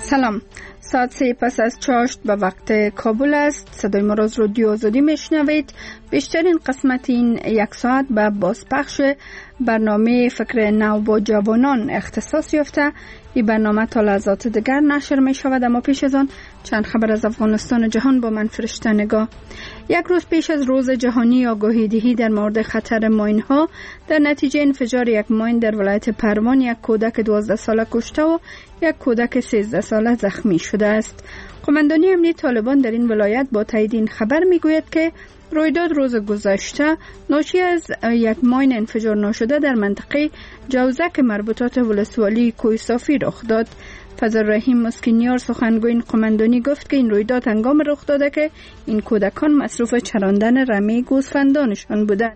سلام، ساعت 3 پس از چاشت به وقت کابل است. صدای ما از رادیو آزادی میشنوید. بیشترین قسمت این یک ساعت به بازپخش برنامه فکر نو با جوانان اختصاص یافته. این برنامه تا لحظات دیگر نشر می شود، اما پیش از آن چند خبر از افغانستان و جهان با من فرشته نگاه. یک روز پیش از روز جهانی آگاهی دهی در مورد خطر ماین ها، در نتیجه انفجار یک ماین در ولایت پروان یک کودک 12 ساله کشته و یک کودک 13 ساله زخمی شده است. قماندانی امنیتی طالبان در این ولایت با تایید این خبر میگوید که رویداد روز گذشته ناشی از یک ماین انفجار ناشده در منطقه جوزک مربوطات ولسوالی کوه صافی رخ داد. فضل رحیم مسکینیار سخنگوی این قماندانی گفت که این رویداد هنگام رخ داده که این کودکان مصروف چراندن رمه گوسفندانشان بودند.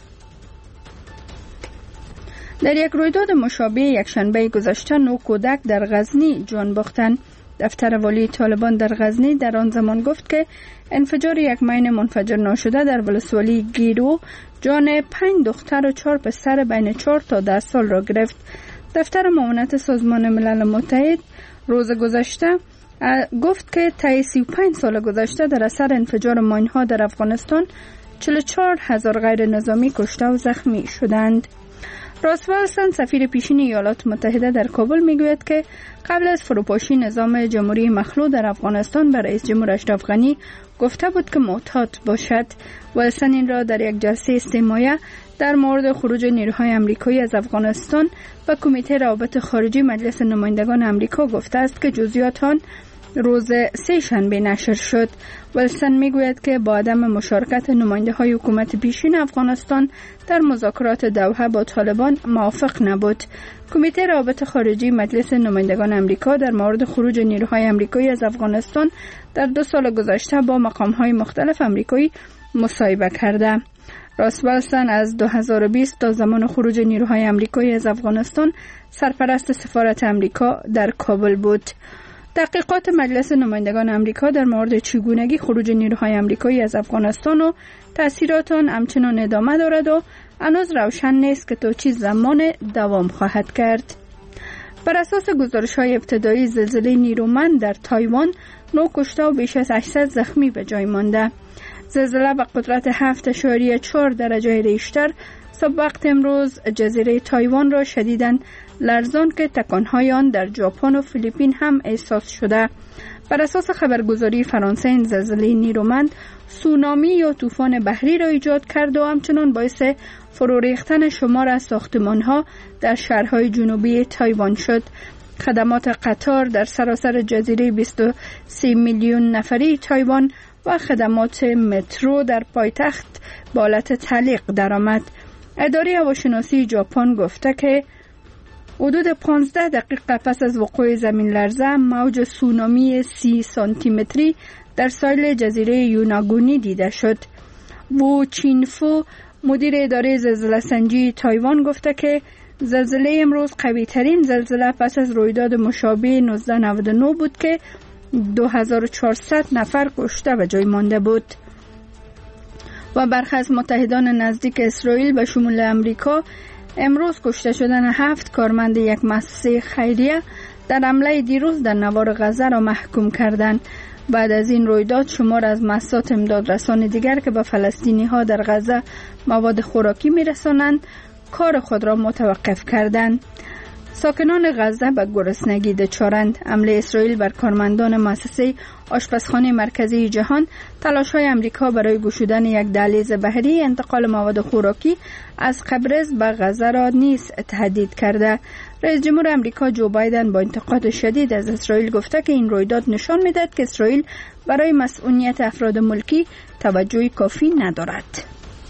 در یک رویداد مشابه یک شنبه گذشته 9 کودک در غزنی جان باختند. دفتر والی طالبان در غزنی در آن زمان گفت که انفجار یک ماین منفجر ناشده در ولسوالی گیرو جان 5 دختر و 4 پسر بین 4 تا 10 سال را گرفت. دفتر معاونت سازمان ملل متحد روز گذشته گفت که طی 35 سال گذشته در اثر انفجار ماین ها در افغانستان 44,000 غیر نظامی کشته و زخمی شدند. راسوالسن سفیر پیشین ایالات متحده در کابل میگوید که قبل از فروپاشی نظام جمهوری مخلوع در افغانستان به رئیس جمهور اشرف غنی گفته بود که محتاط باشد. والسن این را در یک جلسه استماعی در مورد خروج نیروهای آمریکایی از افغانستان به کمیته روابط خارجی مجلس نمایندگان آمریکا گفته است که جزئیات آن روز سه شنبه نشر شد. والسن میگوید که با عدم مشارکت نماینده های حکومت پیشین افغانستان در مذاکرات دوحه با طالبان موافق نبود. کمیته روابط خارجی مجلس نمایندگان آمریکا در مورد خروج نیروهای آمریکایی از افغانستان در 2 سال گذشته با مقام های مختلف آمریکایی مصاحبه کرده. راسوالسن از 2020 تا زمان خروج نیروهای آمریکایی از افغانستان سرپرست سفارت آمریکا در کابل بود. تحقیقات مجلس نمایندگان آمریکا در مورد چگونگی خروج نیروهای آمریکایی از افغانستان و تأثیرات آن همچنان ادامه دارد و هنوز روشن نیست که تا چه زمان دوام خواهد کرد. بر اساس گزارش‌های ابتدایی زلزله نیرومند در تایوان 9 کشته و بیش از 800 زخمی به جای مانده. زلزله با قدرت 7.4 درجه ریشتر صبح وقت امروز جزیره تایوان را شدیداً لرزان که تکانهای آن در ژاپن و فیلیپین هم احساس شده. بر اساس خبرگزاری فرانسه این زلزله نیرومند سونامی یا طوفان بحری را ایجاد کرد و همچنان باعث فرو ریختن شمار از ساختمان‌ها در شهرهای جنوبی تایوان شد. خدمات قطار در سراسر جزیره 23 میلیون نفری تایوان و خدمات مترو در پایتخت به حالت تعلیق درآمد. اداره هواشناسی ژاپن گفته که حدود 15 دقیقه پس از وقوع زمین لرزه موج سونامی 30 سانتی متری در ساحل جزیره یوناگونی دیده شد. وو چینفو مدیر اداره زلزله سنجی تایوان گفته که زلزله امروز قوی ترین زلزله پس از رویداد مشابه 1999 بود که 2400 نفر کشته و جای مانده بود. و برخی از متحدان نزدیک اسرائیل به شمول امریکا امروز کشته شدن 7 کارمند یک مؤسسه خیریه در حمله دیروز در نوار غزه را محکوم کردند. بعد از این رویداد شمار از مؤسسات امدادرسان دیگر که به فلسطینی ها در غزه مواد خوراکی میرسانند کار خود را متوقف کردند. ساکنان غزه به گرسنگی دچارند. حمله اسرائیل بر کارمندان مؤسسه آشپزخانه مرکزی جهان تلاش‌های آمریکا برای گشودن یک دهلیز بحری انتقال مواد خوراکی از قبرس به غزه را نیز تهدید کرده. رئیس جمهور آمریکا جو بایدن با انتقاد شدید از اسرائیل گفته که این رویداد نشان می‌دهد که اسرائیل برای مسئولیت افراد ملکی توجه کافی ندارد.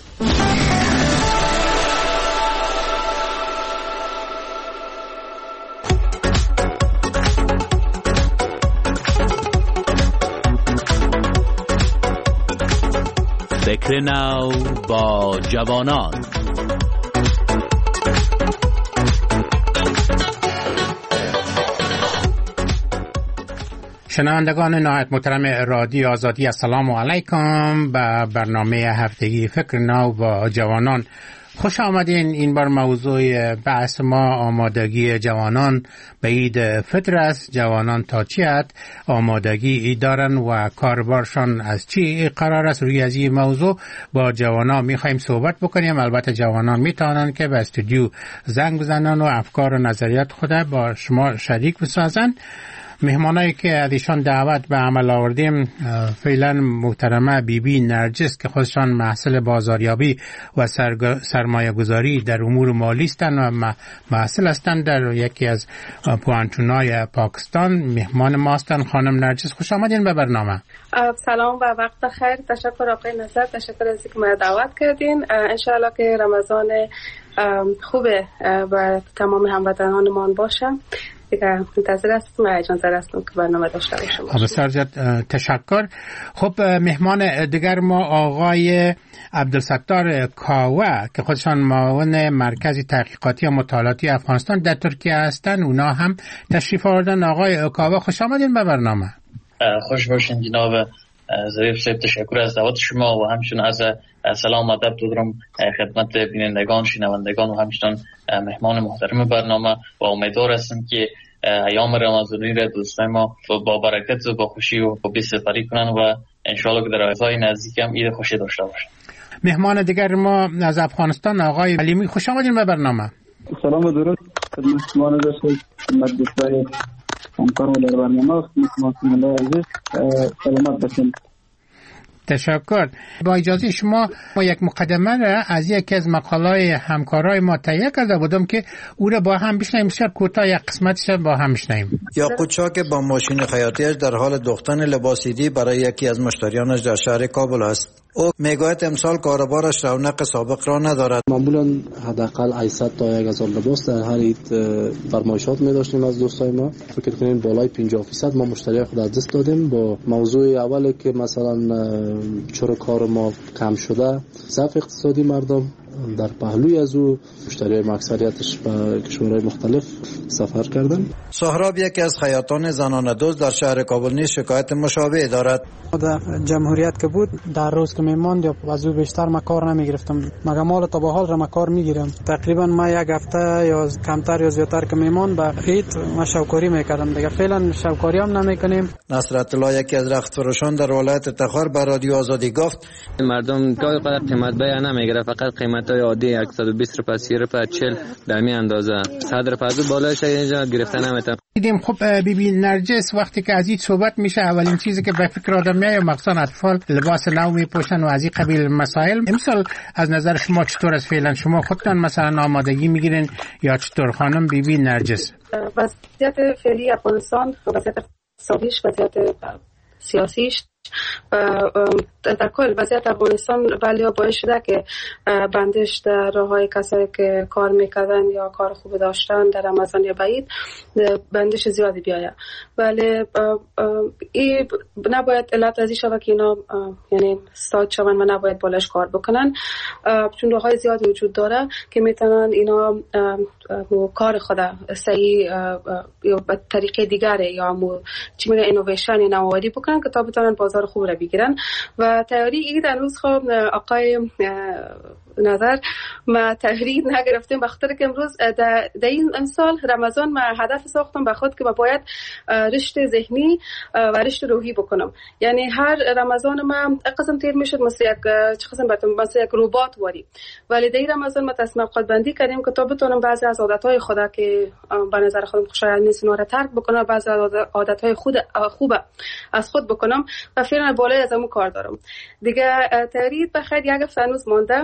فکر نو با جوانان. شنوندگان نهایت محترم رادیو آزادی، السلام علیکم. به برنامه هفتگی فکر نو با جوانان خوش آمدین. این بار موضوع بحث ما آمادگی جوانان به عید فطر است. جوانان تا چی حد آمادگی دارن و کاربارشان از چی قرار است؟ روی از این موضوع با جوانان میخوایم صحبت بکنیم. البته جوانان میتونن که به استودیو زنگ بزنن و افکار و نظریات خود با شما شریک بسازن. مهمانایی که از ایشان دعوت به عمل آوردیم فعلا محترمه بیبی نرجس که خودشان محصل بازاریابی و سرمایه گذاری در امور مالی هستند و محصل هستند در یکی از پوانتونای پاکستان. مهمان ما هستند. خانم نرجس خوش آمدین به برنامه. سلام و وقت خیر. تشکر آقای نصر، تشکر از اینکه ما دعوت کردین. انشاءالله که رمضان خوبه و تمام هموطنانمان باشه. دیگه منتظر هستم و اجازه هستم که برنامه داشته باشم. بسیار زیاد تشکر. خب مهمان دیگر ما آقای عبدالستار کاوه که خودشان معاون مرکز تحقیقاتی و مطالعاتی افغانستان در ترکیه هستند. اونا هم تشریف آوردن. آقای کاوه خوش آمدین به برنامه. خوش باشین جناب ظریف صاحب. تشکر از دعوت شما و همچنین از سلام و ادب دارم خدمت بینندگان، شنوندگان و همچنین مهمان محترم برنامه و امیدوار هستم که ایام رمضانی را دوستای ما با برکت و با خوشی و با بی‌سپری کنن و انشالله که در روزهای نزدیک هم عید خوشی داشته باشن. مهمان دیگر ما از افغانستان آقای علیمی خوش آمدین به برنامه. سلام و درود خدمت شما داشتید. خدمت دوستای همکارم در برنامه خدمت عزیز سلامت باشین. تشکر. با اجازه شما ما یک مقدمه را از یکی از مقاله‌های همکارای ما تهیه کرده بودم که او را با هم بشنویم. بسیار کوتاه یک قسمتش با هم بشنویم. یاقوت شاه که با ماشین خیاطیش در حال دوختن لباسیدی برای یکی از مشتریانش در شهر کابل است. او میگوید امسال کاروبارش رونق سابق را ندارد. معمولا حداقل 800 تا 1000 لباس در هر عید فرمایشات می‌داشتیم از دوستای ما. فکر کنیم بالای 50% ما مشتری خود از دست دادیم. با موضوع اولی که مثلا چرا کار ما کم شده، ضعف اقتصادی مردم در پهلوی از او مشتریای اکثریتش به کشورهای مختلف سفر کردن. سهراب یکی از خیاطان زنان دوست در شهر کابل نیز شکایت مشابه دارد. در جمهوریت که بود در روز که میماند یا از او بیشتر ما کار نمیگرفتم. مگه مال تا به حال را ما کار میگیرم. تقریبا ما یک هفته یا کمتر یا زیادتر که میماند به عید ما شوکاری میکردم. دیگه فعلا شوکاری هم نمیکنیم. نصرت الله یکی از رخت فروشان در ولایت تخار به رادیو آزادی گفت مردم گاهی قدر قیمت بیان نمیگیره، فقط قیمتای عادی 120 روپیه 30 روپیه 40 در می اندازه 100 روپیه بالایش اینجا گرفته نمیتونم. دیدیم. خب بیبی نرجس وقتی که از این صحبت میشه اولین چیزی که به فکر آدم میاد مثلا اطفال لباس نو میپوشن و از این قبیل مسائل. امسال از نظر شما چطور است؟ فعلا شما خودتان مثلا آمادگی میگیرین یا چطور خانم بیبی نرجس؟ وضعیت فعلی افغانستان، وضعیت اقتصادیش، وضعیت سیاسیش در کل وضعیت افغانستان ولی باعث شده که بندش در راههای کسایی که کار میکردن یا کار خوب داشتن در رمضان یا بعید بندش زیادی بیاید. ولی این نباید علت از این شود که اینا یعنی استاد شون و نباید بالاش کار بکنن، چون راههای زیادی وجود داره که میتونن اینا کار خود صحیح یا به طریقه دیگره یا چی میگه اینویشن نوآوری بکنن که تا بتونن بازار خوب را بگیرن. و تیاری عید هنوز خب آقای نظر ما تحریر نگرفتیم، بخاطر که امروز در این امسال رمضان ما هدف ساختم به خود که باید رشد ذهنی و رشد روحی بکنم. یعنی هر رمضان ما قسم تیر میشد مثل یک ربات واری، ولی در رمضان ما تصمیم خود بندی کردیم که تا بتونم بعضی از عادتهای خدا که به نظر خودم خوشایند نیست رو ترک بکنم، بعضی از عادتهای خوب از خود بکنم و فعلا بالای از اون کار دارم. دیگه تحریر بخیر یک هفته هنوز مانده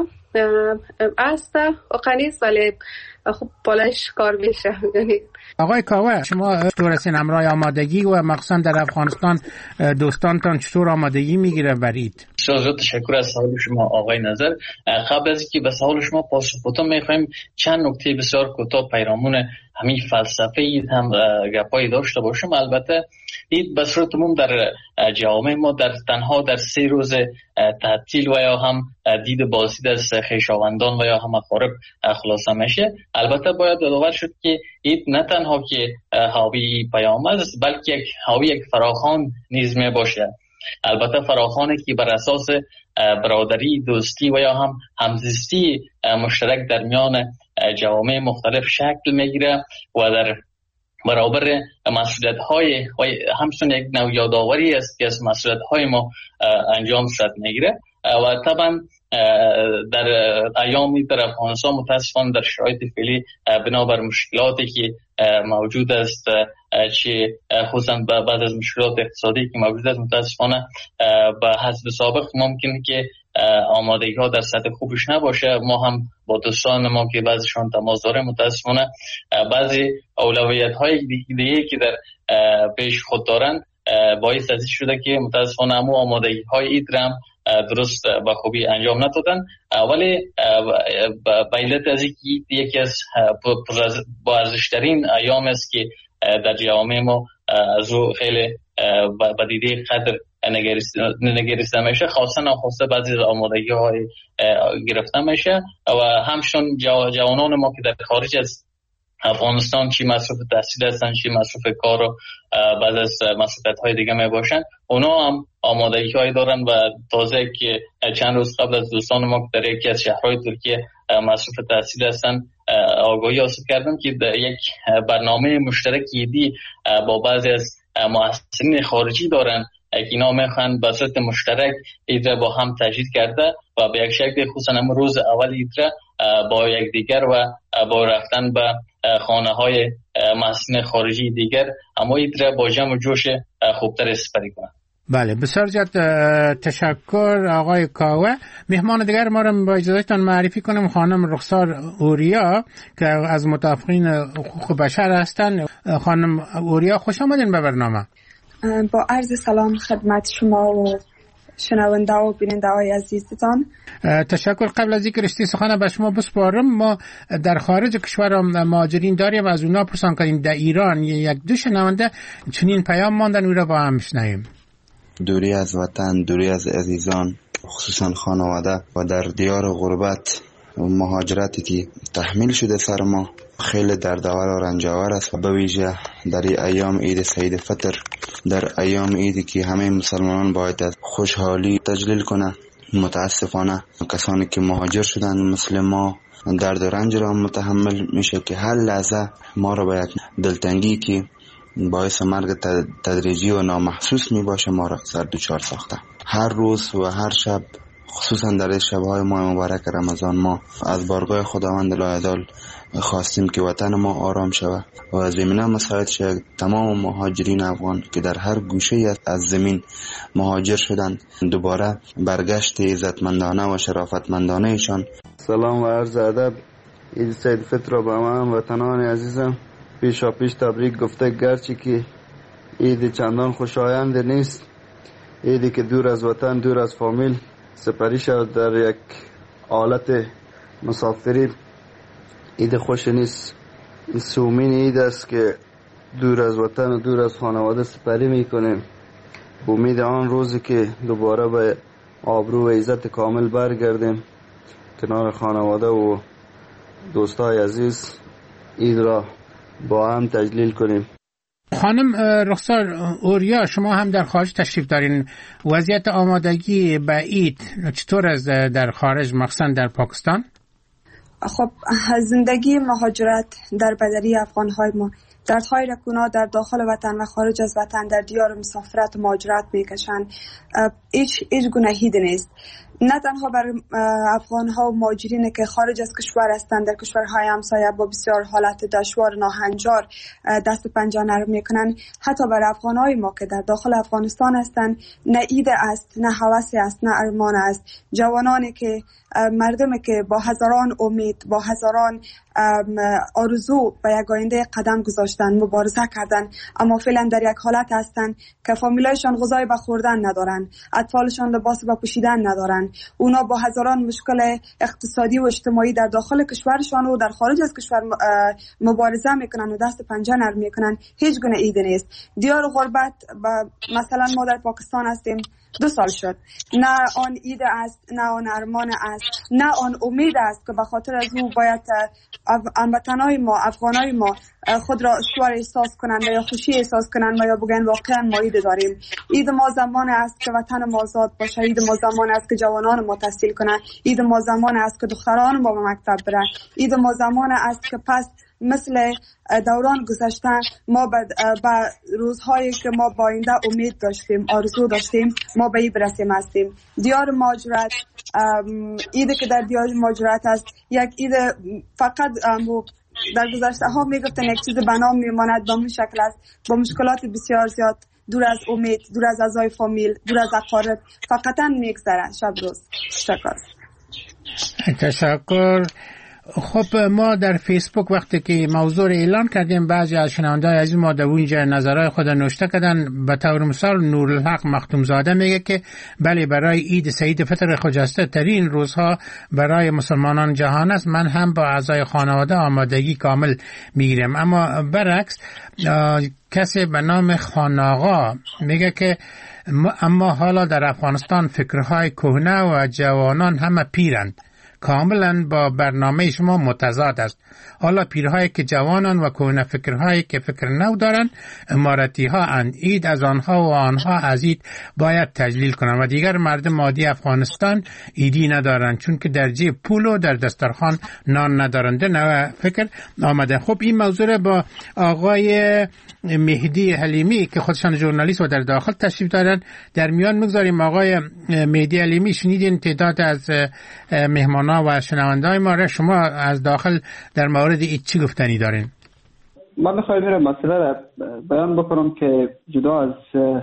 است و قنیست ولی خوب بالایش کار میشه. آقای کاوه شما چطور هستین همراه آمادگی و مخصوصا در افغانستان دوستانتان چطور آمادگی میگیره بر عید؟ بسیار تشکر از سوال شما آقای نظر. قبل از اینکه به سوال شما پاسخ بدم میخوایم چند نکته بسیار کوتاه پیرامون همین فلسفه عید هم گپایی داشته باشم. البته عید به صورت عموم در جامعه ما تنها در 3 روز تعطیل و یا هم دید بازدید از خویشاوندان و یا هم اقارب خلاصه میشه. البته باید یادآور شد که عید نه تنها که حاوی پیام است بلکه حاوی یک فراخوان نیز می باشه. البته فراخوانی که بر اساس برادری، دوستی و یا هم همزیستی مشترک در میان جوامع مختلف شکل میگیره و در برابر مسئولیت های همچون یک نوع یادآوری است که از مسئولیت های ما انجام صورت میگیره و طبعا در ایامی در افغانستان متاسفانه در شرایط فعلی بنابر مشکلاتی که موجود است، چه خصوصا بعد از مشکلات اقتصادی که موجود است، متاسفانه به حسب سابق ممکنه که آمادگی ها در سطح خوبش نباشه. ما هم با دوستان ما که بعضیشان تماس داره، متاسفانه بعضی اولویت های دیگه که در پیش خود دارن باعث از شده که متاسفانه همون آمادگی های ایدرم درست به خوبی انجام ندادن. ولی به علت از یکی از با ارزش‌ترین ایام است که در جوامع ما از او خیلی به دیده قدر نگریسته میشه، خاصا ناخواسته بعضی از آمادگی های گرفته میشه و همچنین جوانان ما که در خارج از افغانستان چی مصرف تحصیل هستن، چی مصرف کار و بعض از مسئولیت های دیگه می باشن، اونا هم آمادگی هایی دارن و تازه که چند روز قبل از دوستان ما که در یکی از شهرهای ترکیه مصرف تحصیل هستن آگاهی حاصل کردن که یک برنامه مشترکی دی با بعضی از مؤسسین خارجی دارن که اینا میخوان به صورت مشترک ایدره با هم تجدید کرده و به یک شکل خصوصا هم روز اول ایدره با یک دیگر و با رفتن به خانه های مؤسسین خارجی دیگر اما ایدره با جمع و جوش خوبتر سپری کنند. بله، بسیار زیاد تشکر آقای کاوه. مهمان دیگر ما را با اجازهتان معرفی کنم، خانم رخسار اوریا که از مدافعین حقوق بشر هستند. خانم اوریا، خوش آمدین به برنامه. با عرض سلام خدمت شما و شنونده و بیننده های عزیزتان. تشکر. قبل از اینکه رشته سخن به شما بسپارم، ما در خارج کشور مهاجرین داریم، از اونا پرسان کنیم در ایران یک دو شنونده چنین پیام ماندن، او را با هم میشنویم. دوری از وطن، دوری از عزیزان، خصوصا خانواده و در دیار غربت و مهاجرتی که تحمیل شده سر ما خیلی دردآور و رنجاور است و به ویژه در ایام عید سعید فطر، در ایام عیدی که همه مسلمانان باید از خوشحالی تجلیل کنه، متاسفانه کسانی که مهاجر شدن مثل ما درد و رنج را متحمل میشه که هر لحظه ما را به یک دلتنگی که باعث مرگ تدریجی و نامحسوس می باشه ما را سر دوچار ساخته. هر روز و هر شب، خصوصا در شبهای ماه مبارک رمضان، ما از بارگاه خداوند لایعدال خواستیم که وطن ما آرام شود و زمینه مساعد شد تمام مهاجرین افغان که در هر گوشه از زمین مهاجر شدند دوباره برگشت عزتمندانه و شرافتمندانه ایشان. سلام و عرض ادب. عید سعید فطر را به همه وطنان عزیزم پیشا پیش تبریک گفته، گرچه که عید چندان خوشایند نیست، عیدی که دور از وطن، دور از فامیل سپری شد در یک حالت مسافری، عید خوش نیست. سومین عید است که دور از وطن و دور از خانواده سپری میکنیم، امید آن روزی که دوباره به آبرو و عزت کامل برگردیم کنار خانواده و دوستای عزیز عید را با هم تجلیل کنیم. خانم رخسار اوریا، شما هم در خارج تشریف دارین، وضعیت آمادگی به عید چطور است در خارج، مخصوصا در پاکستان؟ خب زندگی مهاجرت در بدری افغان‌های ما دردهای رکونا در داخل وطن و خارج از وطن در دیار مسافرت و مهاجرت میکشند. هیچ گناهی نیست، نه تنها بر افغان‌ها و مهاجرین که خارج از کشور هستند در کشورهای همسایه با بسیار حالت دشوار ناهنجار دست و پنجه نرم میکنند، حتی بر افغان‌های ما که در داخل افغانستان هستند نه عید است، نه هوس است، نه ارمان است. جوانانی که مردمی که با هزاران امید، با هزاران آرزو به یک آینده قدم گذاشتن، مبارزه کردن، اما فعلا در یک حالت هستند که فامیلایشان غذای به خوردن ندارن، اطفالشان لباس به پوشیدن ندارن. اونا با هزاران مشکل اقتصادی و اجتماعی در داخل کشورشان و در خارج از کشور مبارزه میکنن و دست پنجه نرم میکنن. هیچ گونه عید نیست. دیار غربت مثلا ما در پاکستان هستیم، 2 سال شد. نه آن اید است، نه آن ارمان است، نه آن امید است که به خاطر از او باید هموطنای ما، افغانای ما خود را استوار احساس کنند یا خوشی احساس کنند یا بگن واقعا ما اید داریم. اید ما زمان است که وطن ما آزاد باشه، اید ما زمان است که جوانان ما تحصیل کنند، اید ما زمان است که دختران ما به مکتب برن، اید ما زمان است که پس مثل دوران گذشته ما به روزهایی که ما با آینده امید داشتیم، آرزو داشتیم، ما به این برسیم هستیم. دیار مهاجرت، ایده که در دیار مهاجرت است یک ایده فقط در گذشته ها میگفتن یک چیز به نام میماند، به اون شکل است، با مشکلات بسیار زیاد، دور از امید، دور از اعضای فامیل، دور از اقارب، فقطا میگذره شب روز. تشکر. خب ما در فیسبوک وقتی که موضوع اعلان کردیم بعضی از شنونده‌های عزیز ما در اونجا نظرهای خود نوشته کردن. به طور مثال نورالحق مختومزاده میگه که بله برای عید سعید فطر خجسته ترین روزها برای مسلمانان جهان است، من هم با اعضای خانواده آمادگی کامل میگیرم. اما برعکس کسی به نام خاناغا میگه که اما حالا در افغانستان فکرهای کهنه و جوانان همه پیرند، کاملا با برنامه شما متضاد است. حالا پیرهایی که جوانان و کهنه فکرهایی که فکر نو دارند امارتی ها اند، عید از آنها و آنها از عید باید تجلیل کنند و دیگر مردم عادی افغانستان عیدی ندارند چون که در جیب پول و در دسترخوان نان ندارند. نوع فکر آمده. خب این موضوع با آقای مهدی حلیمی که خودشان ژورنالیست و در داخل تشریف دارند در میان میگذاریم. آقای مهدی حلیمی، شنیدین تعداد از مهمانا و شنونده‌های ما را، شما از داخل در مورد این چی گفتنی دارین؟ من میخوایم این مسئله را بیان بکنم که جدا از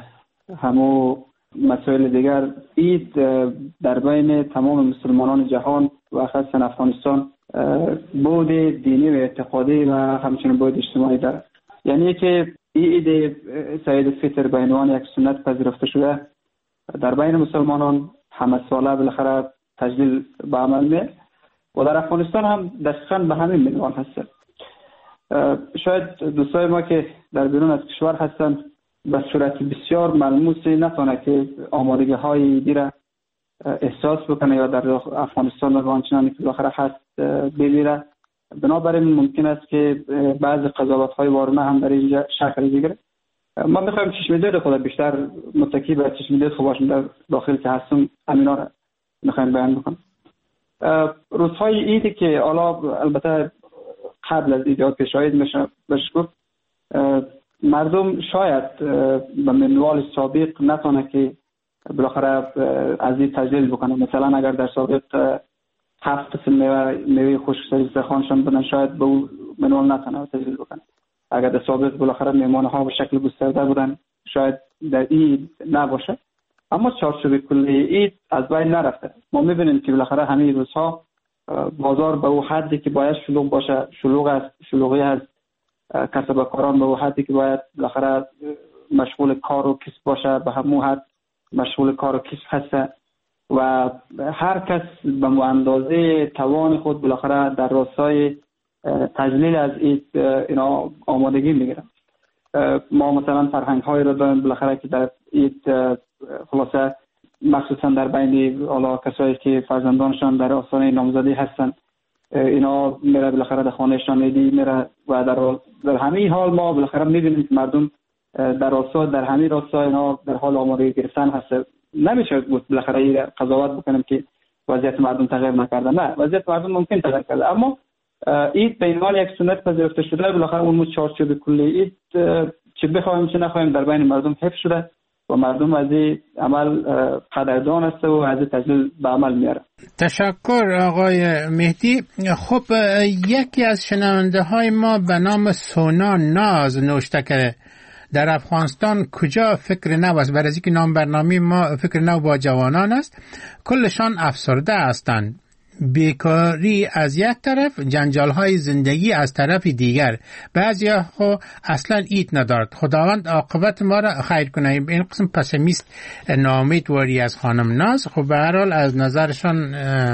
همو مسائل دیگر، عید در بین تمام مسلمانان جهان و خاصا افغانستان بود دینی و اعتقادی و همچنین بود اجتماعی دارد. یعنی که عید سعید فطر به عنوان یک سنت پذیرفته شده در بین مسلمانان همه ساله بالاخره تجلیل به عمل می و در افغانستان هم دقیقاً به همین منوال هستند. شاید دوستای ما که در بیرون از کشور هستند به صورت بسیار ملموسی نتونه که آمادگی های دیره احساس بکنه یا در افغانستان و آنچنانی که بالاخره هست ببینه. بنابراین ممکن است که بعضی قضاوت های وارونه هم در اینجا شکل بگیره. ما میخوایم چشم‌دید خود بیشتر متکی به چشم‌دید خود باشیم در داخل که هستم، همینا را میخوایم بیان بکنم. روزهای عیدی که حالا البته قبل از عید پیشاید میشه بشکر مردم شاید به منوال سابق نتونه که بالاخره از این تجلیل بکنه. مثلا اگر در سابق 7 قسم میوه خشک سر دسترخوانشان بدن شاید به اون منوال نتونه تجلیل بکنه. اگر در سابق بالاخره میهمان ها به شکل گسترده بودن شاید در عید نباشه. اما چارچوب کلی عید از بین نرفته. ما میبینیم که بالاخره همین روزها بازار به اون حدی که باید شلوغ باشه شلوغ است، شلوغی هست. کسب و کاران به اون حدی که باید بالاخره مشغول کار و کسب باشه به همون حد مشغول کار و کسب هست و هر کس به اندازه توان خود بالاخره در راستای تجلیل از عید اینا آمادگی میگیرن. ما مثلا فرهنگ های رو داریم بالاخره که در عید خلاصه مخصوصا در بین حالا کسایی که فرزندانشان در آستانه نامزدی هستن اینا میره بالاخره در خانهشان عیدی میره و در همین حال ما بالاخره میبینیم که مردم در همین راستا اینا در حال آمادگی گرفتن هست. نمیشه بود بالاخره قضاوت بکنیم که وضعیت مردم تغییر نکرده. نه، وضعیت مردم ممکن تغییر کرده، اما عید به عنوان یک سنت پذیرفته شده بالاخره اون چارچوب کلی عید چه بخوایم چه نخوایم در بین مردم حفظ شده و مردم از این عمل قدردان است و از این تجلیل به عمل میاره. تشکر آقای مهدی. خب یکی از شنونده های ما به نام سونا ناز نوشته که در افغانستان کجا فکر نو است، برای اینکه نام برنامه ما فکر نو با جوانان است، کلشان افسرده هستند. بیکاری از یک طرف، جنجال های زندگی از طرف دیگر. بعضیا خو اصلا عید ندارد. خداوند عاقبت ما را خیر کنه. این قسم پسیمیست نامید واری از خانم ناز. خب به هر حال از نظرشان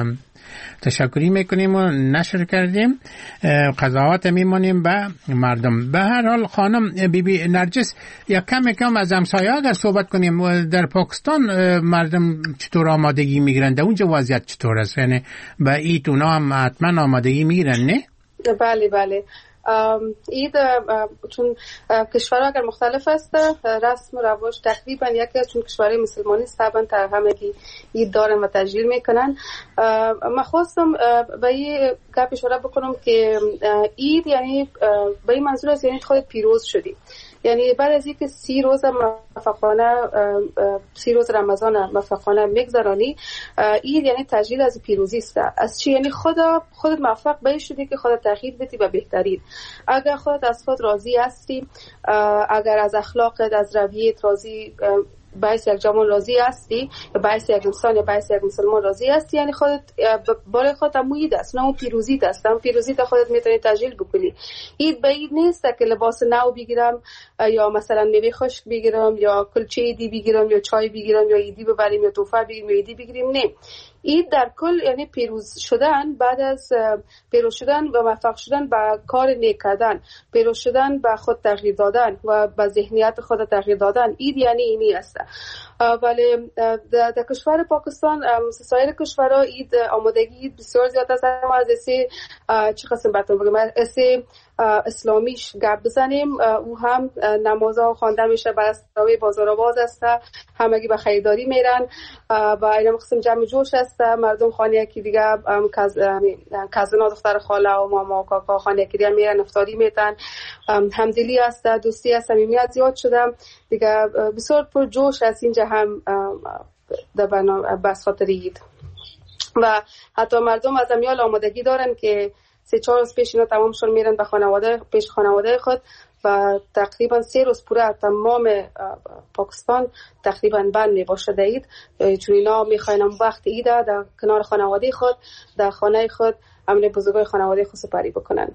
تشکری میکنیم و نشر کردیم. قضاوت میمانیم به مردم. به هر حال خانم بیبی نرجس، یک کم از همسایه اگر صحبت کنیم، در پاکستان مردم چطور آمادگی میگیرن؟ در اونجا وضعیت چطور است؟ یعنی به عید اونا هم حتما آمادگی میگیرن نه؟ بله. عید چون کشورها اگر مختلف است، رسم و رواج تقریبا یکی است، چون کشورهای مسلمانی طبعا همگی عید دارن و تجلیل میکنن. من خواستم به این گپ اشاره بکنم که عید یعنی به این منظور است یعنی خود پیروز شدی، یعنی بعد از اینکه 30 روز موفقانه 30 روز رمضان موفقانه میگذرانی، عید یعنی تجلیل از پیروزی است. از چی؟ یعنی خودت موفق به شدی که خودت تغییر بدی به بهترین. اگر خودت از خود راضی هستی، اگر از اخلاقت، از رویت راضی، باعث یک جوان راضی هستی، یا باعث یک انسان یا باعث یک مسلمان راضی هستی، یعنی خودت برای خودت امید است، نه اون پیروزی است. اون پیروزی تا خودت میتونی تجلیل بکنی. عید به عید نیست که لباس نو بگیرم یا مثلا میوه خشک بگیرم یا کلچه عیدی بگیرم یا چای بگیرم یا عیدی ببریم یا تحفه بگیریم یا عیدی بگیریم. نه، عید در کل یعنی پیروز شدن، بعد از پیروز شدن و موفق شدن به کار نیک کردن، پیروز شدن به خود تغییر دادن و به ذهنیت خود تغییر دادن. عید یعنی اینی است. ولی در کشور پاکستان سایر کشورها عید آمادگی بسیار زیاد است. ما از چه قسم براتون بگم، اسلامیش گپ بزنیم. او هم نمازها خوانده میشه، بستاوی بازار باز است، همگی به خریداری میرن و اینا قسم جمع جوش است. مردم خانه کی دیگه کازنا دختر خاله و ماما و کاکا خانه کی دیگه میرن افطاری میتن. همدلی است، دوستی است، صمیمیت زیاد شده دیگه، بسیار پر جوش است اینجا هم در بس خاطر عید. و حتی مردم از امیال آمادگی دارن که 3-4 روز پیش اینا تمام شون میرن به خانواده خود و تقریبا 3 روز پوره تمام پاکستان تقریبا بند می باشه در عید، چون اینا میخواین وقت عید در کنار خانواده خود در خانه خود امن بزرگای خانواده خود سپری بکنن.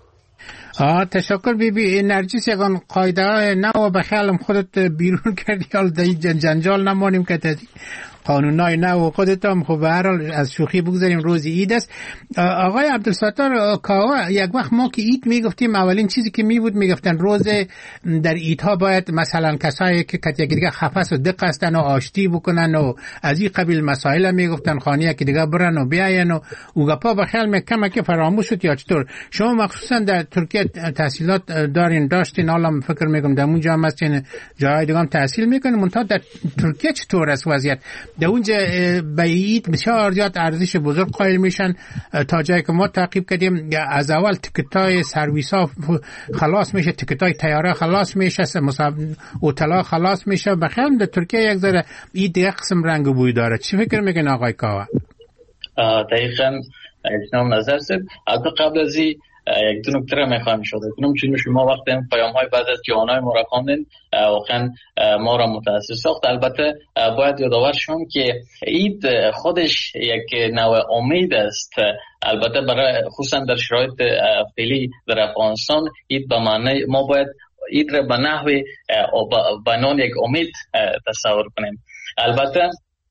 تشکر بیبی نرجس. یکان قاعده نو به خیالم خودت بیرون کردی، حال در جنجال نمانیم که تدی قانونای نو خودت هم. خب به هر حال از شوخی بگذاریم، روز عید است. آقای عبدالستار کاوا، یک وقت ما که عید میگفتیم اولین چیزی که میبود میگفتن روز در عیدها باید مثلا کسایی که یک دیگه خفس و دق هستن و آشتی بکنن و از این قبیل مسائل میگفتن، خانه که دیگه برن و بیاین و گپا به خیال میکم که فراموش شد یا چطور؟ شما مخصوصا در ترکیه تحصیلات داشتین، حالا فکر میکنم در اونجا هم هستین، جای دیگه هم تحصیل میکنین، منتها در ترکیه چطور است وضعیت؟ در اونجا به عید بسیار زیاد ارزش بزرگ قائل میشن. تا جایی که ما تعقیب کردیم از اول تیکتای سرویس ها خلاص میشه، تیکتای طیاره خلاص میشه، هتل خلاص میشه. بخیر در ترکیه یک ذره عید یک قسم رنگ و بوی داره. چی فکر میکنین آقای کاوا؟ دقیقاً اجنام نظر سید. قبل از این یک دو نکته را میخوایم اشاره کنم، چون شما وقتی پیام های بعد از جوانای ما را خواندین واقعا ما را متاثر ساخت. البته باید یادآور شم که عید خودش یک نوع امید است. البته برای خصوصا در شرایط فعلی در افغانستان عید به معنی ما باید عید را به نحوی بنان یک امید تصور کنیم. البته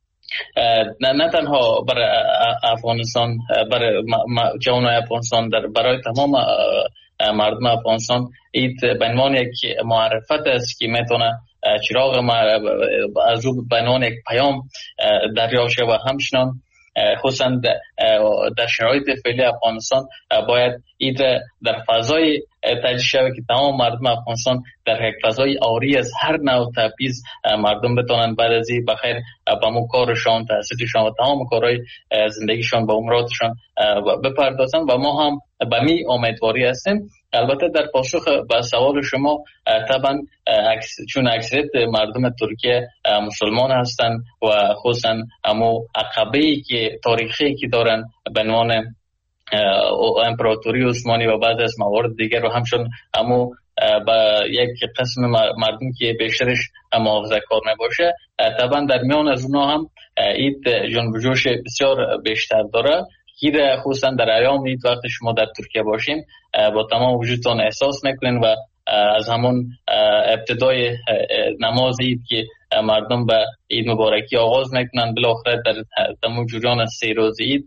نه تنها برای افغانستان، برای جوانای افغانستان، برای تمام مردم افغانستان عید به عنوان یک معرفت است که میتونه چراغ از رو به عنوان یک پیام دریافت شود و همچنان خصوصا در شرایط فعلی افغانستان باید عید در فضای تجلیل شود که تمام مردم افغانستان در یک فضای آری از هر نوع تبعیض مردم بتونن بعد از این بخیر به مو کارشان، تحصیلشان و تمام کارهای زندگیشان به اموراتشان بپردازن و ما هم به می امیدواری هستیم. البته در پاسخ به سوال شما طبعا چون اکثریت مردم ترکیه مسلمان هستند و خصوصا امو عقبه‌ای که تاریخی که دارن به عنوان امپراتوری عثمانی و بعد از موارد دیگر و همچون امو با یک قسم مردم که بیشترش محافظه کار نباشه، طبعا در میان از اونا هم عید جنب و جوش بسیار بیشتر داره. عید خصوصا در ایام عید وقتی شما در ترکیه باشین با تمام وجودتان احساس میکنین و از همون ابتدای نماز عید که مردم به عید مبارکی آغاز میکنن. بالاخره در تمام جریان 3 روز عید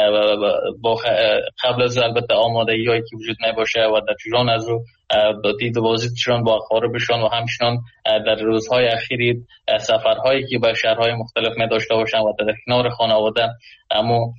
قبل از البته آمادگی هایی که وجود نباشه و در جریان از رو دید و بازدیدشان با اقاربشان و همچنان در روزهای اخیر سفرهایی که به شهرهای مختلف می داشته باشن و در کنار خانواده، اما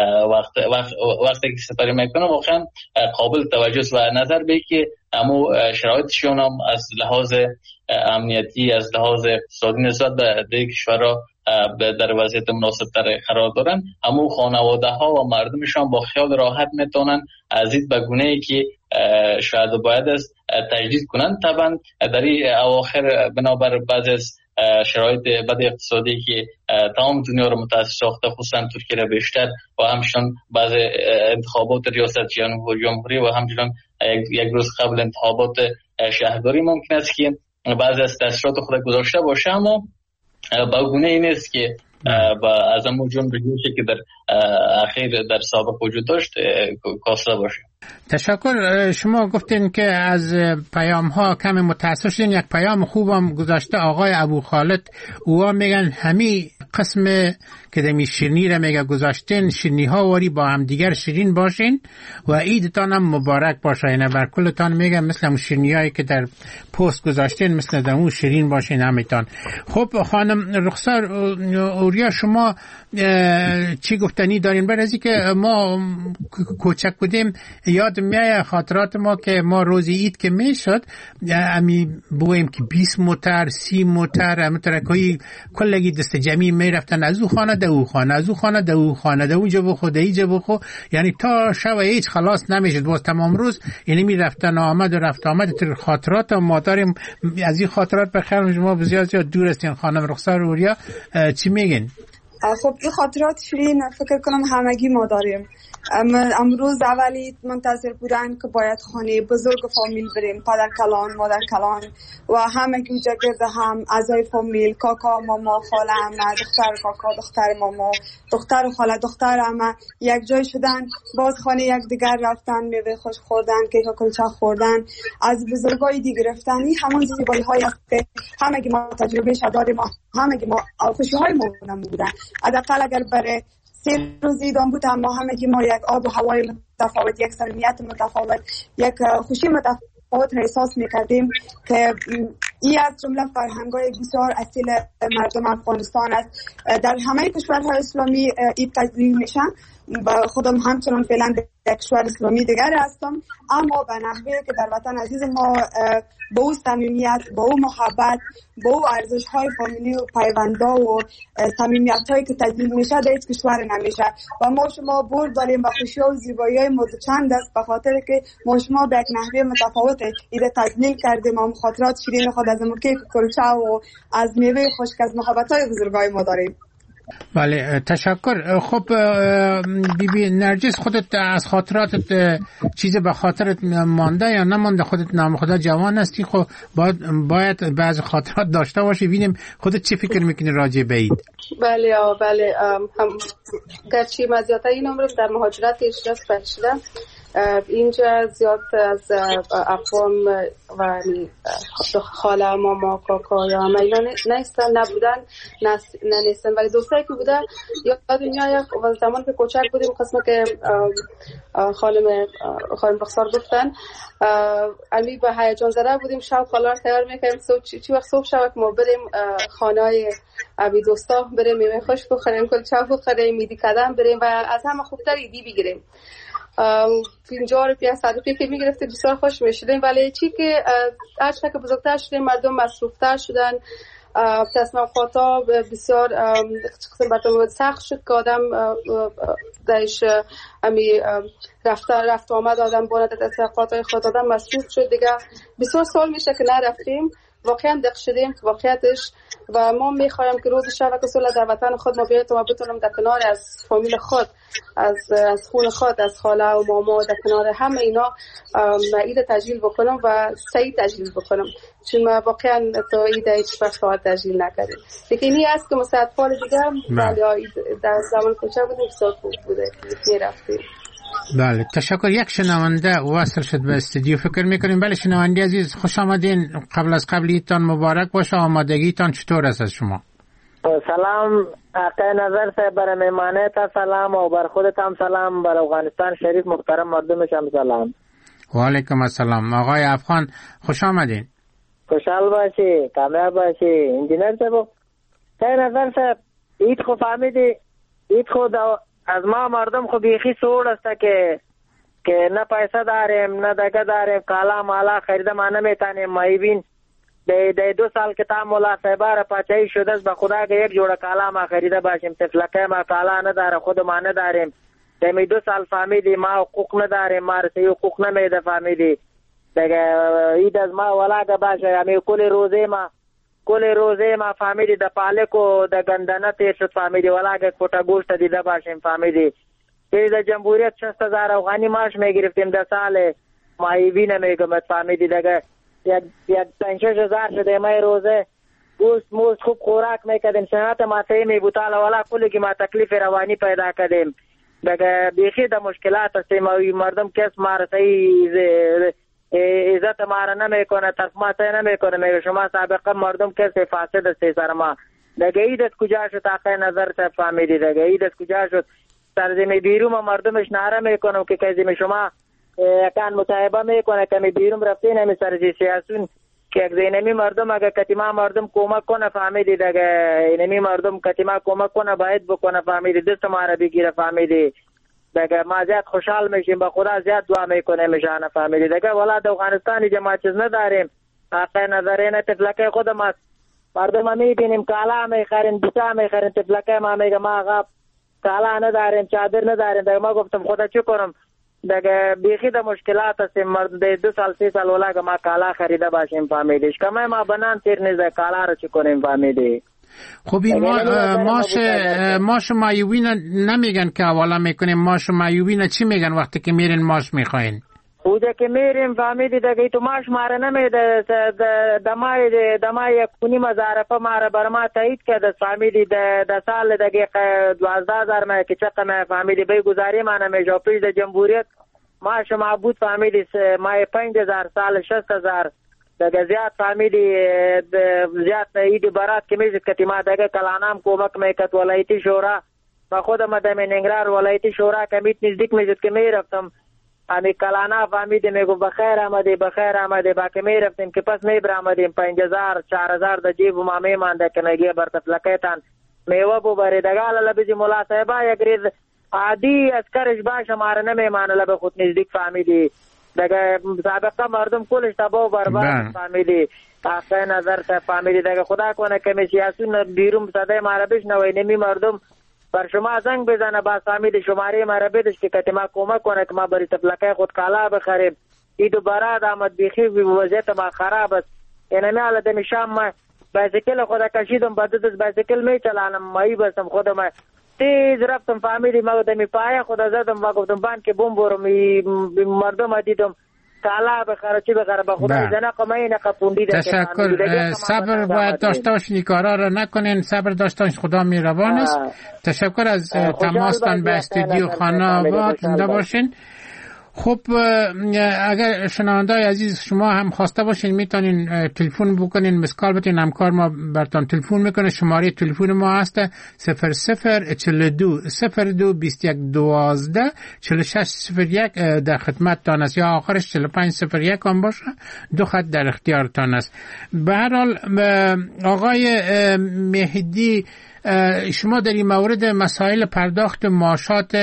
وقتی که سفری میکنن واقعا قابل توجه و نظر به که اما شرایطشان هم از لحاظ امنیتی، از لحاظ اقتصادی نسبت به دیگر کشورها در وضعیت مناسب تر قرار دارن، اما خانواده ها و مردمشان با خیال راحت میتونن از این به گونه‌ای که شاید باید است تجدید کنن. طبعا در این اواخر بنابر بعضی از شرایط بد اقتصادی که تمام دنیا رو متأثر ساخته، خصوصا ترکیه را بیشتر و همچنان بعض انتخابات ریاست جمهوری و همچنان یک روز قبل انتخابات شهرداری ممکن است که بعضی از تاثیرات خود گذاشته باشه، اما با گونه این است که از همون جنبش که در اخیر در سابق وجود داشت کاسته باشه. تشکر. شما گفتین که از پیام ها کم متأثر شدین. یک پیام خوبم گذاشته آقای ابو خالد، اوها میگن همین قسم که دمی شیرینی را میگه گذاشتین، شیرینی ها واری با هم دیگر شیرین باشین و عیدتان هم مبارک باشه. اینه بر کلتان میگه مثل اون شیرینی هایی که در پست گذاشتین مثل دمو شیرین باشین همیتان. خب خانم رخسار اوریا، شما چی گفتنی دارین؟ برای از که ما کوچک بودیم یاد میاد خاطرات ما که ما روز عید که میشد امی بویم که 20 موتر 30 موتر همونطورکایی کلگی دست جمعی میرفتن از او خانه ده او خانه، از او خانه ده او خانه، ده اونجا بخو ده اینجا بخو، یعنی تا شب هیچ خلاص نمیشد. باز تمام روز یعنی میرفتن آمد و رفت آمد. تر خاطرات ما داریم. از این خاطرات بخیر شما بسیار زیاد دور هستین. خانم رخسار اوریا چی میگین؟ خب این خاطرات شیرین فکر کنم همگی ما داریم. امروز اولی منتظر بودن که باید خانه بزرگ فامیل بریم، پدر کلان، مادر کلان و همگی اونجا گرد هم اعضای فامیل، کاکا، ماما، خاله، عمه، دختر کاکا، دختر ماما، دختر خاله، دختر عمه یک جای شدن. باز خانه یک دیگر رفتن، میوه خوش خوردن، کیک و کلچه خوردن، از بزرگای دیگه گرفتن. این همون زیبایی های است که همگی ما تجربه شداریم، همگی ما خوشی های ما بودن. حداقل اگر برای 3 روز ایدان بود، اما همگی ما یک آب و هوای متفاوت، یک صمیمیت متفاوت، یک خوشی متفاوت احساس میکردیم که این از جمله فرهنگ‌های بسیار اصیل مردم افغانستان است. در همه کشورهای اسلامی عید تجلیل میشن. خودم همچنان فعلا در کشور اسلامی دیگر هستم، اما به نحوه که در وطن عزیز ما با او صمیمیت، با او محبت، با او ارزش‌های فامیلی و پیوندا و صمیمیت‌هایی که تجلیل میشه در هیچ کشور نمیشه. و ما شما بر داریم و خوشی‌ها و زیبایی‌های چند است، به خاطر که ما شما به یک نحوه متفاوت عید تجلیل کردیم و خاطرات شیرین خود از کیک کلچه و از میوه خشک از محبت‌های بزرگای ما داریم. بله تشکر. خب بی نرجس، خودت از خاطراتت چیز به خاطرت مانده یا نمانده؟ خودت نام خدا جوان هستی، خب باید بعض خاطرات داشته باشی. ببینیم خودت چی فکر میکنی راجع به عید؟ بله هم گرچه مزیت این عمرم در مهاجرت اجراست بچیدم، اینجا زیاد از اقوام و خاله، ماما، کاکا یا همه اینا نبودن، نیستن، ولی دوستایی که بودن یاد میاد. و زمان که کوچک بودیم، قسمه که خانم رخسار گفتن، علی به هیجان زده بودیم، شب خالار تیار میکنیم چی وقت صبح شب ما بریم خانه های ابی دوستا، بریم میوه خوش بخوریم، کلچه بخوریم، میدی کدم بریم و از همه خوبتر ایدی بگیریم. 50 روپیه 100 روپیه که میگرفتیم بسیار خوش میشدیم. ولی چی که هرچقدر که بزرگتر شدیم مردم مصروفتر شدن، تصمیم خاطا بسیار قسم براتون سخت شد که آدم درش امی رفت آمد آدم باید اتفاقات خود آدم مصروف شد دیگه. بسیار سال میشه که نرفتیم، واقعا دق شدیم تو واقعیتش و ما میخوایم که روز شب که صلح در وطن خود ما بیاییم و بتونم در کنار از فامیل خود، از خون خود، از خاله و ماما، در کنار همه اینا عید تجلیل بکنم و سعید تجلیل بکنم، چون ما واقعا تو عید هیچ وقت تجلیل نکردیم. لیکن این است که مساعد فال دیگه ولی در زمان کوچه بودیم بسیار خوب بوده میرفتیم. بله تشکر. یک شنونده وصل شد به استودیو فکر میکنیم. بله شنونده عزیز خوش آمدین. قبل از قبلیتان مبارک باشه. آمادگیتان چطور است از شما؟ سلام آقای نظر صاحب، برای مهمانیت سلام و بر خودت هم سلام، بر افغانستان شریف محترم مردمش هم سلام. و علیکم السلام. آقای افغان خوش آمدین. خوشحال باشی، کامیاب باشی. انجینر صاحب آقای نظر صاحب اید خو فهمیدی، اید خود از ما مردم خو بیخی سوڑ است که نه پیسه داریم نه دگه داریم، کالا مالا خریده ما نمیتانیم. مایبین ده 2 سال که تا مولا صاحبه را پاچایی شده است، به خدا که یک جوڑه کالا ما خریده باشیم، تفلکه ما کالا نداره، خود ما نداریم. دمی 2 سال فهمیدی ما حقوق نداریم، ما رسی حقوق نمیده فهمیدی. دیگه اید از ما ولاگه باشه، همی کل روزه ما فهمیدی ده پالک و ده گندنه تیر شد فهمیدی، ولاگه کتا گوشت دیده باشیم فهمیدی. دیگه ده جمهوریت 60,000 افغانی معاش میگرفتیم، ده سال مایوی نمیگمد فهمیدی. دیگه یک 5-6,000 شده ما روزه گوشت موست خوب خوراک میکردیم، صحت ما صحیح میبوتال ولا کلی که ما تکلیف روانی پیدا کردیم. دیگه بیخی ده مشکلات هستیم، مردم کس ما را صحیح عزت ما را نمیکنه، طرف ما صحیح نمیکنه، میگه شما سابقا مردم کسی فاسد هستی سر ما. دیگه ایدت کجا شد آقای نظر صاحب فهمیدی؟ دیگه ایدت کجا شد؟ سرزمی بیروم مردمش نعره میکنم که کزیم شما یکان مصاحبه میکنه که می بیروم رفتین همی سرزی سیاسون که یک زینمی مردم اگر کتیما مردم کمک کنه فهمیدی. دیگه اینمی مردم کتیما کمک کنه باید بکنه فهمیدی، دست ما را بگیره فهمیدی. دیگه ما زیاد خوشحال میشیم، با خدا زیاد دعا میکنه میشانه فهمیدی. دیگه والا در افغانستانی جماعت چیز نداریم آقای نظرینه، تفلکه خود ما مردم ما میبینیم کالا میخرین، بوتا میخرین، تفلکه ما میگه ما آقا کالا نداریم، چادر نداریم. دیگه ما گفتم خدا چی کنم؟ دیگه بیخی ده مشکلات هستیم، مرد 2 سال 3 سال ولا که ما کالا خریده باشیم فهمیدی. شکمه ما بنان تیر نیزه کالا رو چی کنیم فهمیدی. خب این ماش مایوبین نمیگن که حوالا میکنیم، ماش مایوبین چی میگن وقتی که میرین ماش میخواین؟ اوجه که میریم فهمیدی دیگه تو ماش ماره نمیده، دمای کنی مزارفه ماره بر ما تایید کرده فهمیدی. ده سال دیگه 12,000 ما که چقه فهمیدی بی گذاری ما نمیشه. پیش ده جمهوریت ماش معبود فهمیدی مای 5,000 سال 6,000 دیگه زیاد فهمیدی. زیاد ایدی برات که میشه کتی ما دیگه کلانام کمک میکت ولایتی شورا و خودم دم ننگرهار ولایتی شورا کمیت نزدیک میشد که میرفتم همی کلانا فهمیدی میگو بخیر آمده با که میرفتیم که پس میبرامدیم 5,000 4,000 در جیب ما میمانده که نگیه بر تفلکیتان میوه ببری. دیگه لبیزی مولا صاحبا یک ریز عادی اسکرش باشه ماره نمیمانه لب خود نزدیک فهمیدی. دیگه سابقا مردم کلش تبا و برباد فهمیدی. آقای نظر صاحب فهمیدی. دیگه خدا کنه که می سیاسون بیرون صدای ماره بشنوی نمی مردم بر شما زنگ بزنه با فهمیدی شماره ماره بدش که کتی ما کمک کنه که ما بری تفلکه خود کالا بخریم. ایدو براد آمد بیخی وضعیت ما خراب است. اینمی حالا دمی شام ما بایسیکل خدا کشیدم با دست بایسیکل می چلانم مایی بستم خودم تیز رفتم فهمیدی. ما دمی پایه خدا زدم و گفتم بان که بوم برم مردم دیدم کالا بخره چی بخره با خدا زنق ما اینه قپوندی. تشکر. صبر باید داشته باشین، کارا را نکنین، صبر داشته باشین، خدا مهربان است. تشکر از تماستان به استودیو خانه آباد زنده باشین. خب اگر شنوندای عزیز شما هم خواسته باشین میتونین تلفن بکنین، مسکال بتین، همکار ما براتون تلفن میکنه. شماره تلفن ما هست 0042 02 21 12 4601 در خدمتتان است، یا آخرش 4501 هم باشه، 2 خط در اختیارتان است. به هر حال آقای مهدی شما در این مورد مسائل پرداخت معاشات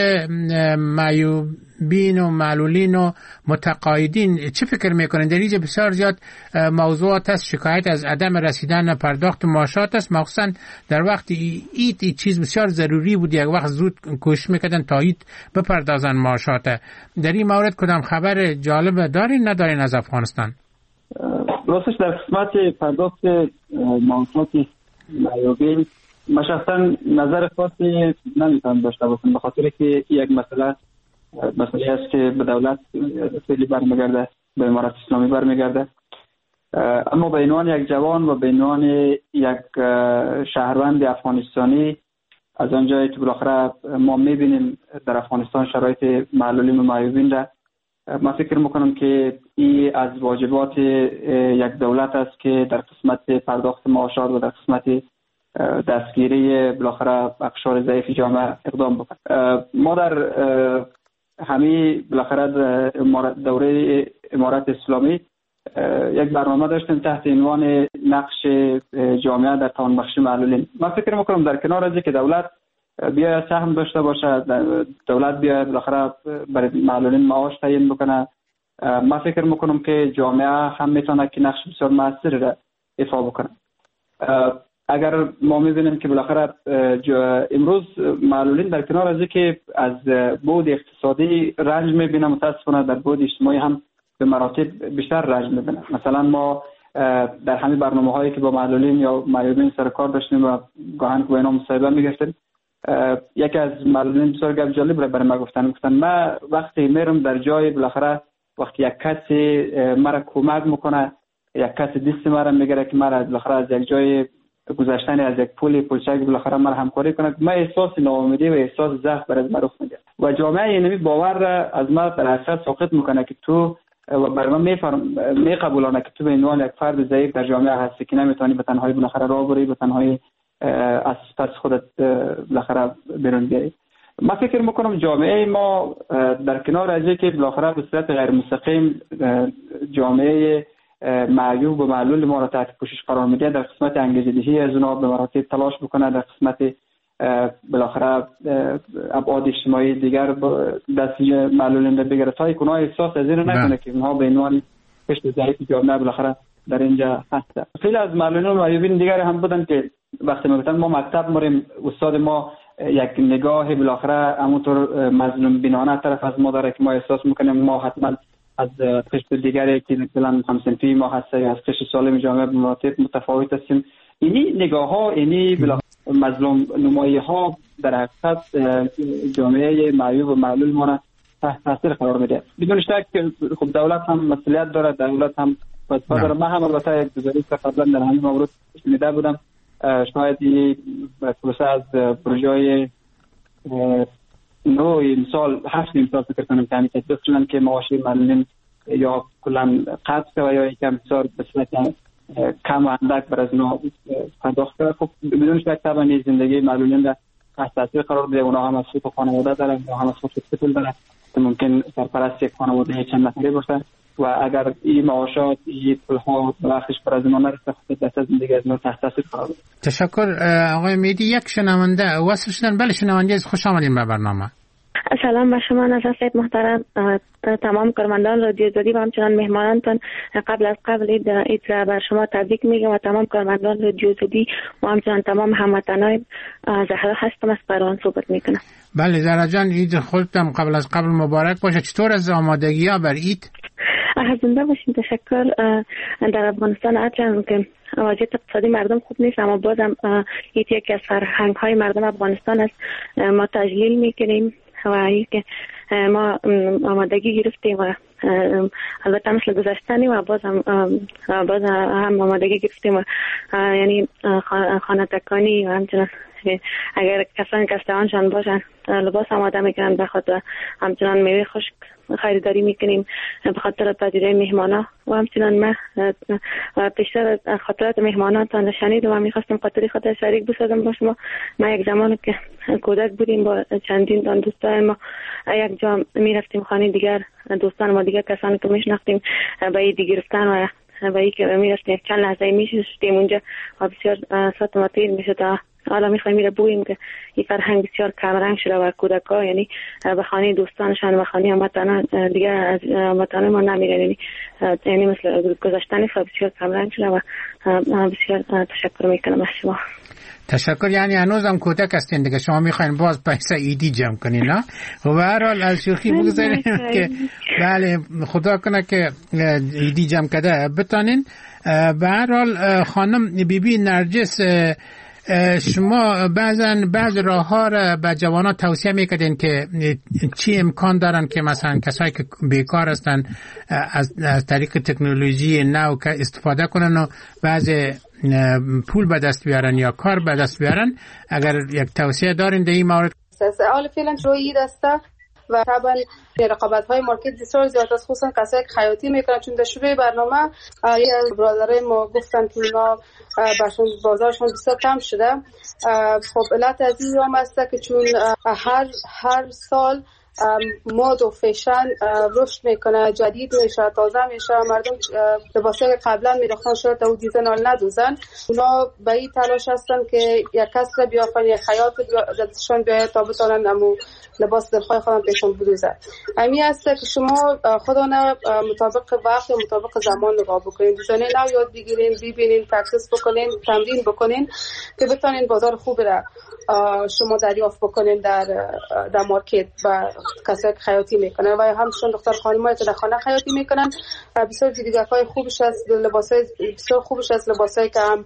معیوبین و معلولین و متقاعدین چه فکر میکنین؟ در اینجا بسیار زیاد موضوعات است، شکایت از عدم رسیدن پرداخت معاشات است، مخصوصا در وقتی این چیز بسیار ضروری بود، یک وقت زود کوشش میکردن تا ایت بپردازن معاشات. در این مورد کدام خبر جالب دارین ندارین از افغانستان؟ راستش در قسمت پرداخت معاشات معیوبین من شخصا نظر خاصی نمیتونم داشته باشم، به خاطر که یک مسئله است که به دولت خیلی برمیگرده، به امارت اسلامی برمیگرده. اما به عنوان یک جوان و به عنوان یک شهروند افغانستانی از آنجایی که بالاخره ما میبینیم در افغانستان شرایط معلولین و معیوبین را، من فکر میکنم که این از واجبات یک دولت است که در قسمت پرداخت معاشات و در قسمت دستگیری بالاخره اقشار ضعیف جامعه اقدام بکنه. ما در همین بالاخره دوره امارت اسلامی یک برنامه داشتیم تحت عنوان نقش جامعه در توانبخشی معلولین. من فکر میکنم در کنار از که دولت بیاید سهم داشته باشه، دولت بیاید بالاخره برای معلولین معاش تعیین بکنه، من فکر میکنم که جامعه هم میتونه که نقش بسیار موثری را ایفا بکنه. اگر ما میبینیم که بالاخره امروز معلولین در کنار از که از بعد اقتصادی رنج میبینه، متاسفانه در بعد اجتماعی هم به مراتب بیشتر رنج میبینه. مثلا ما در همین برنامه هایی که با معلولین یا معیوبین سر کار داشتیم و گاهن که با اینا مصاحبه میگرفتیم، یکی از معلولین بسیار گپ جالب را برای ما گفتن من وقتی میرم در جای بالاخره وقتی یک کسی مرا کمک میکنه، یک کسی دست مرا میگیره که مرا بالاخره از یک جای گذشتن از یک پولچک بالاخره مرا همکاری کنه، من احساس ناامیدی و احساس ضعف برای من رخ میده و جامعه اینمی باور را از ما در اصل ساقط میکنه که تو برای من میقبولانه که تو به عنوان یک فرد ضعیف در جامعه هستی که نمیتونی به تنهایی بالاخره راه بری، به تنهایی از پس خودت بالاخره بیرون بیایی. من فکر میکنم جامعه ما در کنار از اینکه بالاخره به صورت غیر مستقیم جامعه معیوب و معلول ما را تحت پوشش قرار میده، در قسمت انگیزه‌دهی از اونها به مراتب تلاش بکنه، در قسمت بالاخره ابعاد اجتماعی دیگر دست معلولین را بگیره تا اونها احساس از این نکنه که اونها به عنوان قشر ضعیف جامعه بالاخره در اینجا هست. خیلی از معلولین و معیوبین دیگر هم بودن که وقتی میگفتن ما مکتب میریم، استاد ما یک نگاه بالاخره همونطور مظلوم بینانه طرف از ما داره که ما احساس میکنیم ما حتما از قشر دیگری که مثلا همسنفی ما هستیم، از قشر سالم جامعه به مراتب متفاوت هستیم. اینی نگاه ها، اینی مظلوم نمایی ها در حقیقت جامعه معیوب و معلول ما را تحت تاثیر قرار میده. بدون شک خب دولت هم مسئولیت داره، دولت هم وظیفه داره. من هم البته یک گزارش قبلا در همین مورد شنیده بودم، شاید این پروسه از پروژه نو امسال 7 امسال فکر کنم که همین تطبیق شدن که معاش معلولین یا کلا قطع و یا یکم بسیار به صورت کم و اندک بر از اونها پرداخت کرده. خب بدون شک طبعا زندگی معلولین در تحت تاثیر قرار بده. اونا هم از سوت خانواده دارن، اونا هم از سوت پول دارن که ممکن سرپرست یک خانواده چند نفره باشه و اگر این معاشات این پولها بخشش بر از اونها نرسه خب زندگی از اونها تحت تاثیر قرار بده. تشکر آقای میدی. یک شنونده وصل شدن. بله شنونده، خوش آمدین به برنامه. سلام به شما نظر سید محترم، تمام کارمندان رادیو زدی و همچنان مهمانانتان. قبل از قبل اید بر شما تبریک میگم و تمام کارمندان رادیو زدی و همچنان تمام هموطنان. زهرا هستم از قرآن صحبت میکنم. بله زهرا جان، عید خودتم قبل از قبل مبارک باشه. چطور از آمادگی ها بر عید؟ زنده باشین. تشکر. در افغانستان هرچند که وضعیت اقتصادی مردم خوب نیست اما بازم یکی از فرهنگ های مردم افغانستان است. ما تجلیل میکنیم و اینکه ما آمادگی گرفتیم و البته مثل گذشتنی و باز هم آمادگی گرفتیم و یعنی خانه تکانی و همچنان اگر کسانی که استوانشان باشن لباس آماده میکنن بخاطر همچنان میوه خشک خریداری میکنیم به خاطر پذیرای مهمانا و همچنان ما پیشتر خاطرات مهمانانتان شنیدم و میخواستم خاطر شریک بسازم با شما. ما یک زمان که کودک بودیم با چندین دوستان ما یک جا میرفتیم خانه دیگر دوستان ما دیگر کسانی که میشناختیم به ایدی گرفتن و به ای که میرفتیم چند لحظه میشستیم اونجا و بسیار ساعت ما تیر میشد. حالا میخوایم میره بوییم که این فرهنگ بسیار کمرنگ شده و کودکا یعنی به خانه دوستانشان و خانه هموطنان دیگه از هموطنان ما نمیرن، یعنی مثل گذشتن بسیار کمرنگ شده و بسیار تشکر میکنم از شما. تشکر. یعنی هنوز هم کودک هستین دیگه، شما میخواین باز پیسه ایدی جمع کنین نه؟ و به هر حال از شوخی بگذاریم که بله خدا کنه که ایدی جمع کرده بتانین. به هر حال خانم بیبی نرجس، شما بعض راه ها را به جوانان توصیه میکردین که چی امکان دارن که مثلا کسایی که بیکار هستن از طریق تکنولوژی نو استفاده کنن و بعض پول به دست بیارن یا کار به دست بیارن، اگر یک توصیه دارین در این مورد؟ حال فعلا روی دسته و طبعا رقابت‌های مارکت بسیار زیاد است، خصوصا کسایی که خیاطی میکنن، چون در شروع برنامه یه از برادرای ما گفتن که اونا بازارشون بسیار کم شده. خب علت از این هم است که چون هر سال مد و فیشن رشد میکنه، جدید میشه، تازه میشه. مردم لباسایی که قبلا می‌دوختن شاید تا اون دیزاین حال ندوزن، اونا به این تلاش هستن که یک کسب بیافن، یک خیاط دستشون بیاید تا بتونن امو لباس دلخواه خودم پیشون بدوزن. همین است که شما خودانه مطابق وقت و مطابق زمان نگاه بکنین، دیزاین نو یاد بگیرین، ببینین، پرکتیس بکنین، تمرین بکنین که بتونین بازار خوب را شما دریافت بکنین در مارکت. و کسایی که خیاطی میکنن و همچنین دختر خانمایی که در خانه خیاطی میکنن، بسیار دیدگاه‌های خوبش است، لباسای بسیار خوبش است، لباسایی که هم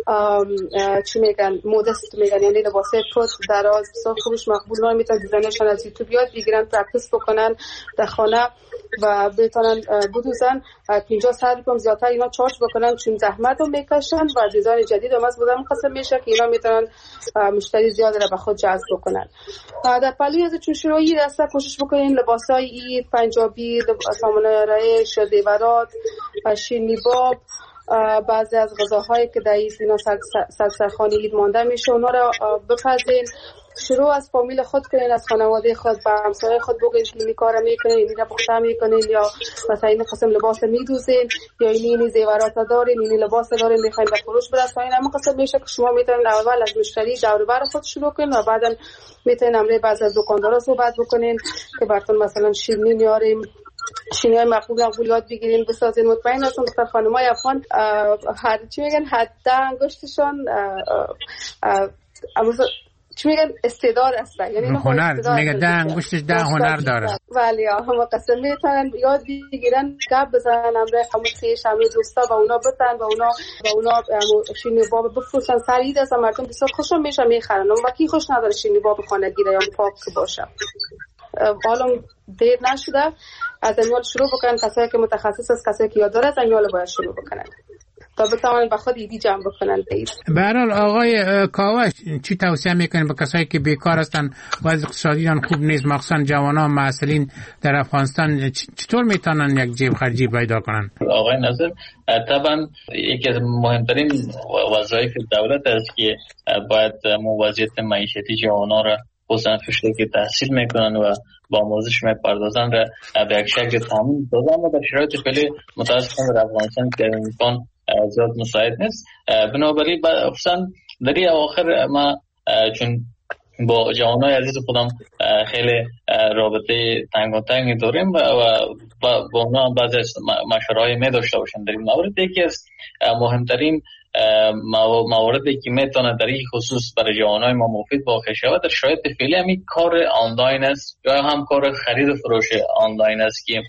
چی میگن مودست میگن، یعنی لباسای پوت دراز بسیار خوبش مقبول میتونن دیزاینشون از یوتیوب یاد بگیرن، پرکتیس بکنن در خانه و بتونن بدوزن. 50 روپیه زیادتر اینا چارج بکنن چون زحمت رو میکشن و دیزاین جدید هم از بودن قسم میشه که اینا میتونن مشتری زیاد رو به خود جذب بکنن. در پلوی از چون شروعی دسته کوشش بکنین لباسای عید، پنجابی، سامان رایش، دیورات، شیرینی باب، بعضی از غذاهایی که در اینا سرخانه عید مانده میشه اونا رو بپزین. شروع از فامیل خود کنین، از خانواده خود و همسایه خود بگین که این کار میکنین، این پخته میکنین، یا مثلا این قسم لباس میدوزین، یا این زیورات دارین، این لباس دارین میخواین به فروش برسونین. اما قسم میشه که شما میتونین اول از مشتری دور و بر خود شروع کنین و بعدا میتونین امروز بعضی از دکاندارا صحبت بکنین که براتون مثلا شیرینی میاریم، شیرینی مقبول یاد بگیرین، بسازین. مطمئن هستم دختر خانمای افغان هر چی میگن حد انگشتشان چی میگن استعداد هستن، یعنی هنر میگه ده انگشتش ده هنر داره. ولی هم قسم میتونن یاد بگیرن، گپ بزنن، امره خموشیش همه دوستا و اونا بتن و اونا شیرینی باب بفروشن. سرید است، مردم بسیار خوشم میشن میخرن. اما کی خوش نداره شیرینی باب خانه گیره یا پاک باشه. حالا دیر نشده، از امیال شروع بکنن. کسایی که متخصص است، کسایی که یاد داره، از امیال باید شروع بکنن تا بتوانن به خود ایدی جمع بکنن. به هر حال آقای کاوش چی توصیه میکنین به کسایی که بیکار هستن و از اقتصادیشان خوب نیست، مخصوصا جوانان معسلین در افغانستان، چطور میتونن یک جیب خرجی پیدا کنن؟ آقای ناظر، طبعا یکی از مهمترین وظایف دولت است که باید وضعیت معیشتی جوانان را خصوصا کشوری که تحصیل میکنن و با آموزش میپردازن را به یک شکل تامین دادن و در شرایط فعلی متاسفانه در افغانستان که امکان زیاد مساعد نیست. بنابراین خصوصا در این اواخر ما چون با جوانای عزیز خودم خیلی رابطه تنگاتنگی داریم و با اونا بعضی از مشوره‌های می داشته باشیم در این مورد. یکی از مهمترین مواردی که میتونه در این خصوص برای جوانای ما مفید واقع شود در شرایط فعلی همین کار آنلاین است یا هم کار خرید و فروش آنلاین است که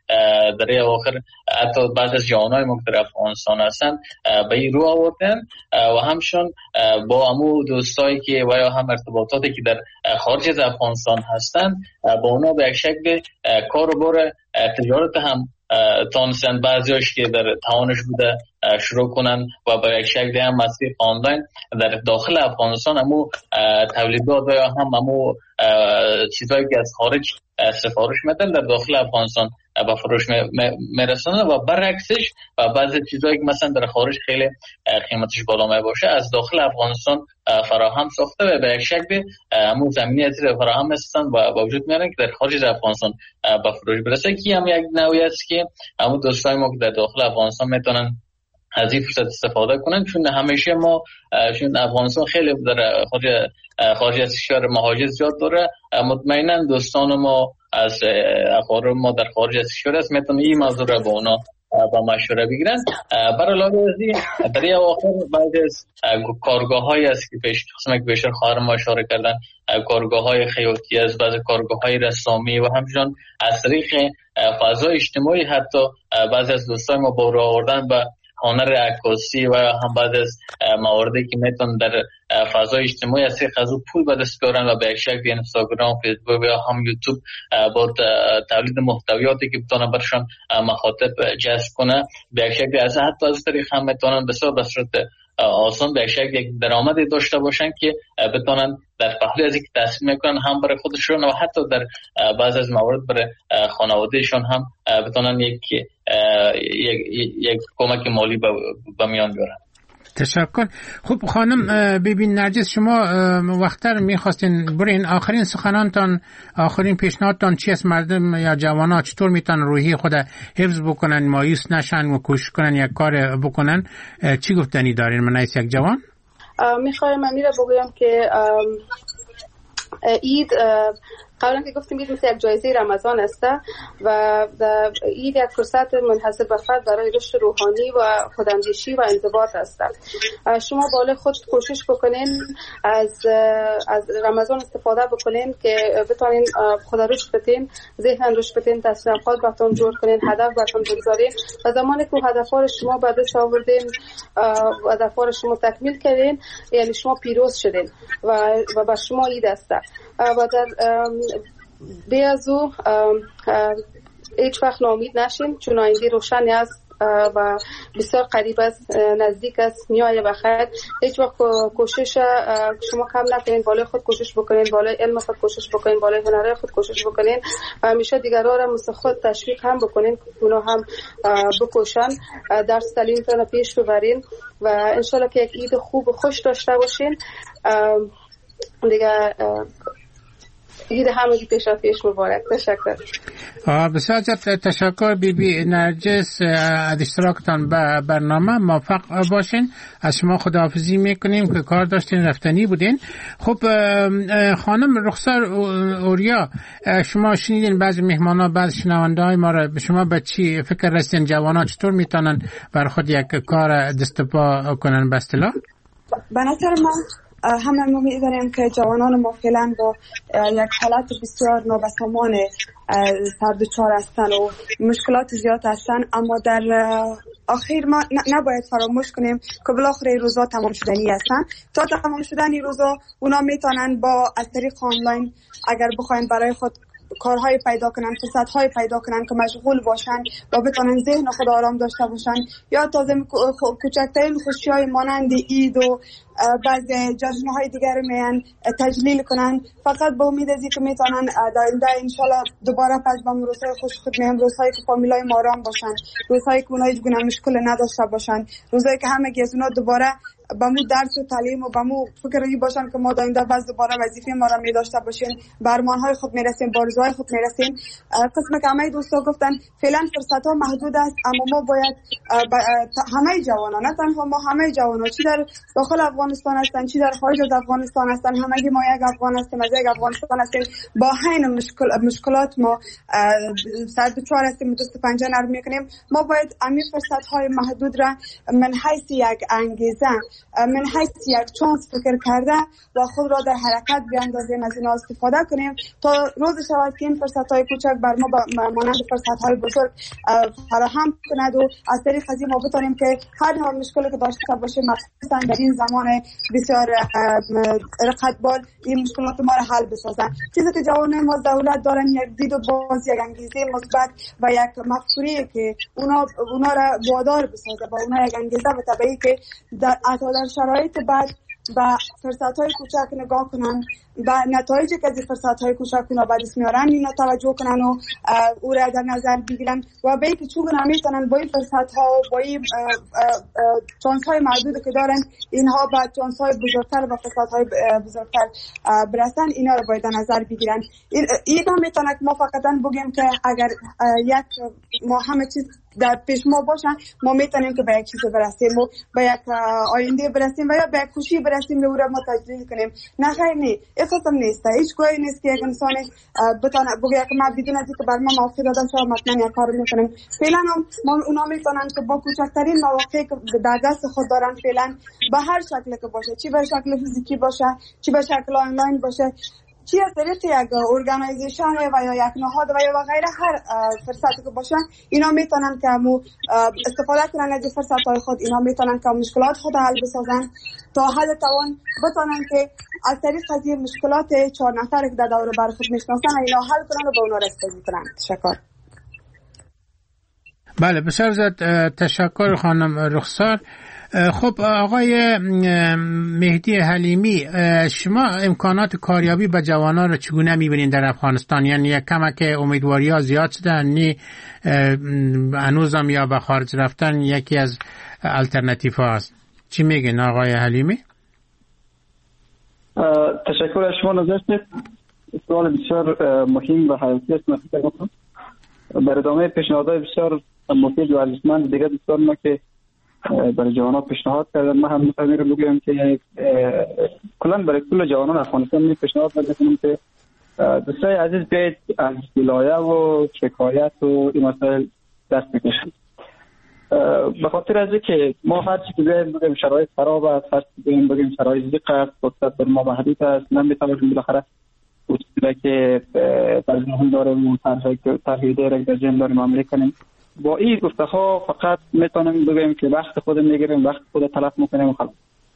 در این اواخر حتی بعض از جوانای ما که در افغانستان هستن به این رو آوردن و همشون با امو دوستایی که و یا هم ارتباطاتی که در خارج از افغانستان هستن با اونا به یک شکل کار و بار تجارت هم تانستن، بعضیاش که در توانش بوده شروع کنن و به یک شکل هم مسیر آنلاین در داخل افغانستان همو تولیدات و یا هم همو چیزایی که از خارج سفارش میدن در داخل افغانستان به فروش میرسونن و برعکسش و بعضی چیزایی که مثلا در خارج خیلی قیمتش بالا می باشه از داخل افغانستان فراهم ساخته و به یک شکل همون زمینی فراهم هستن و وجود میارن که در خارج از افغانستان به فروش برسه که هم یک نوعی است که همون دوستای ما که در داخل افغانستان میتونن از این فرصت استفاده کنن، چون همیشه ما چون افغانستان خیلی در خارج از کشور مهاجر زیاد داره، مطمئنا دوستان ما از اقارب ما در خارج از کشور است میتونن این موضوع را با اونا با مشوره بگیرن. برای علاوه از این در این اواخر بعضی از کارگاه‌هایی است که قسمت بیشتر خواهر ما اشاره کردن، کارگاه‌های خیاطی است، بعضی کارگاه‌های رسامی و همچنین از طریق فضای اجتماعی حتی بعضی از دوستان ما با راه آوردن به هنر عکاسی و هم بعد از مواردی که میتون در فضای اجتماعی از خزو پول به دست بیارن و به یک شکل اینستاگرام، فیسبوک یا هم یوتیوب با تولید محتویاتی که بتونن برشان مخاطب جذب کنه به یک شکل از حتی از طریق هم میتونن بسیار به صورت آسان به شکل یک درآمدی داشته باشن که بتونن در پهلو از اینکه تصمیم میکنن هم برای خودشون و حتی در بعض از موارد برای خانوادهشون هم بتونن یک کمک مالی به میان بیارن. تشکر. خب خانم ببین نرجس، شما وقتر میخواستین برین آخرین سخنانتان، آخرین پیشنهادتان چی است؟ مردم یا جوانان چطور میتونن روحی خود حفظ بکنن، مایوس نشن و کوشش کنن یک کار بکنن؟ چی گفتنی دارین من از یک جوان؟ میخوایم من میره بگویم که عید قبلا که گفتیم عید مثل یک جایزه رمضان است و عید یک فرصت منحصر به فرد برای رشد روحانی و خوداندیشی و انضباط است. شما بالای خود کوشش بکنین از رمضان استفاده بکنین که بتونین خدا رشد بدین، ذهن رشد بدین، تصمیمات براتون جور کنین، هدف براتون بگذارین و زمانی که هدف‌ها شما به دست آوردین و هدف‌ها شما تکمیل کردین، یعنی شما پیروز شدین و به شما عید است. و در بیازو هیچ وقت ناامید نشین، چون آینده روشنی است و بسیار قریب است، نزدیک است، میایه بخیر. هیچ وقت کوشش شما کم نکنین، بالای خود کوشش بکنین، بالای علم خود کوشش بکنین، بالای هنرهای خود کوشش بکنین و همیشه دیگران را مثل خود تشویق هم بکنین، اونا هم بکوشن، درس تعلیمتون پیش ببرین و انشالله که یک عید خوب و خوش داشته باشین. دیگه عید همگی پیش مبارک. تشکر. بسیار تشکر بی نرجس از اشتراکتان به برنامه. موفق باشین. از شما خداحافظی میکنیم که کار داشتین، رفتنی بودین. خب خانم رخسار اوریا، شما شنیدین بعضی مهمانا، بعض شنونده های ما را، شما به چی فکر رسیدین؟ جوانان چطور میتونن بر خود یک کار دست پا کنن به اصطلاح؟ به نظر من همه ما می‌دانیم که جوانان ما فعلا با یک حالت بسیار نابسامان سردوچار هستند و مشکلات زیاد هستند، اما در آخر ما نباید فراموش کنیم که بالاخره روزا تمام شدنی هستند. تا تمام شدن این روزا اونا میتونن با از طریق آنلاین اگر بخواین برای خود کارهای پیدا کنن، فرصت‌های پیدا کنن که مشغول باشن و بتونن ذهن خود آرام داشته باشن، یا تازه کوچکترین خوشی‌های مانند عید و بعض جشن‌های دیگر میان تجلیل کنن، فقط با امید از اینکه میتونن در آینده انشالله دوباره پس با روزهای خوش خود میان، روزهایی که فامیلای ما آرام باشن، روزهایی که اونها هیچ گونه مشکل نداشته باشن، روزهایی که همگی از اونها دوباره با مو درس و تعلیم و با مو فکری باشن که ما داینده باز دوباره وظیفه ما را می داشته باشیم، به ارمان‌های خود میرسیم، با آرزوهای خود میرسیم. قسم که همه دوستا گفتن فعلا فرصت‌ها محدود است، اما ما باید همه جوانان، نه تنها ما، همه جوانان چی در داخل افغانستان هستن چی در خارج از افغانستان هستن، همگی ما یک افغان هستیم، از یک افغانستان هستیم، با همین مشکلات ما سر دچار هستیم، دست پنجه نرم میکنیم. ما باید همین فرصت‌های محدود را من حیث یک انگیزه، من حیث یک چانس فکر کرده و خود را در حرکت بیاندازیم، از اینا استفاده کنیم تا روز شود که این فرصت‌های کوچک بر ما مانند فرصت‌های بزرگ فراهم کند و از طریق از این ما بتونیم که هر نوع مشکلی که داشته باشیم، مخصوصا در این زمان بسیار رقتبال، این مشکلات ما را حل بسازن. چیزی که جوانان ما دولت دارن یک دید و باز، یک انگیزه مثبت و یک مفکوری که اونا را وادار بسازه، با اونا یک انگیزه و طبیعی که در شرایط بعد و فرصت‌های کوچک نگاه کنن و نتایجی که از فرصت‌های کوچک اونا بعد میارن اینا توجه کنن و او را در نظر بگیرن و به اینکه چون نمیتونن با این فرصت‌ها و با این چانس‌های محدودی که دارن اینها با چانس‌های بزرگتر و فرصت‌های بزرگتر برسن، اینا رو باید در نظر بگیرن. این هم میتونه که ما فقط بگیم که اگر یک ما همه چیز در پیش ما باشن، ما میتونیم که به یک چیز برسیم و به یک آینده برسیم و یا به یک خوشی برسیم و او را ما تجلیل کنیم. نه خیر نه، اصلا نیست. هیچ گویی نیست که یک انسان بتونه بگه که ما بدون از اینکه بر ما موافقه دادن شما مطمئن یک کار میکنیم. فعلا ما اونا میتونن که با کوچکترین مواقعی که در دست خود دارن فعلا به هر شکلی که باشه، چی به شکل فیزیکی باشه، چی به شکل آنلاین باشه، چی از طریق یک ارگانایزیشن و یا یک نهاد و یا غیره، هر فرصتی که باشن اینا میتونن که استفاده کنن از فرصت‌های خود، اینا میتونن که مشکلات خود حل بسازن تا حد توان بتونن که از طریق از این مشکلات 4 نفر که در دور بر خود میشناسن اینا حل کنن و به اونا رسیدگی کنن. تشکر. بله بسیار زیاد تشکر خانم رخسار. خب آقای مهدی حلیمی، شما امکانات کاریابی به جوانان را چگونه می‌بینید در افغانستان؟ یعنی یک کمک امیدواری ها زیاد شده، نی هنوزم یا به خارج رفتن یکی از الटरनेटिव ها است. چی میگین آقای حلیمی؟ تشکر از شما نظرت. سوال بسیار مهم و حیاتی است. من فکر می‌کنم برای ادامه پیشنهادهای بسیار مفید و ارزشمند دیگه دوستان ما که برای جوانان پیشنهاد کردن، من هم می‌خوام رو بگم که کلا برای کل جوانان افغانستان می پیشنهاد می‌کنم که دوستای عزیز بیاید از ولایه و شکایت و این مسائل دست بکشید. به خاطر از اینکه ما هر چی بگیم شرایط خراب است، هر چی بگیم شرایط ضیق است، فرصت بر ما محدود است، نمی‌توانیم بالاخره اصولی که برنامه داریم و طرح دیگر در ذهن داریم عملی کنیم. با این گفته‌ها فقط میتونیم بگیم که وقت خود میگیریم، وقت خود تلف میکنیم و خلاص.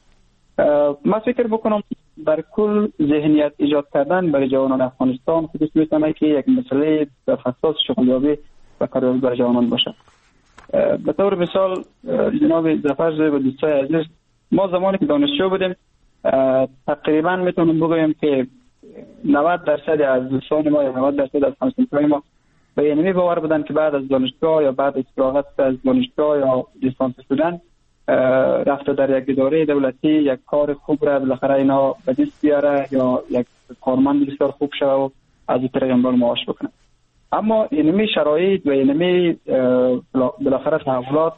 من فکر بکنم در کل ذهنیت ایجاد کردن برای جوانان افغانستان خودش میتونه که یک مسئله در حساس شغلیابی و کاریابی برای جوانان باشه. به طور مثال جناب ظفر و دوستای عزیز، ما زمانی که دانشجو بودیم تقریبا میتونم بگویم که 90% از دوستان ما یا 90% از همسایه‌های ما به اینمی باور بودن که بعد از دانشگاه یا بعد از فراغت از دانشگاه یا لیسانس شدن رفت در یک اداره دولتی یک کار خوب را بالاخره اینا به دست بیاره یا یک کارمند بسیار خوب شده و از این طریق امرار معاش بکنه. اما اینمی شرایط و اینمی بالاخره تحولات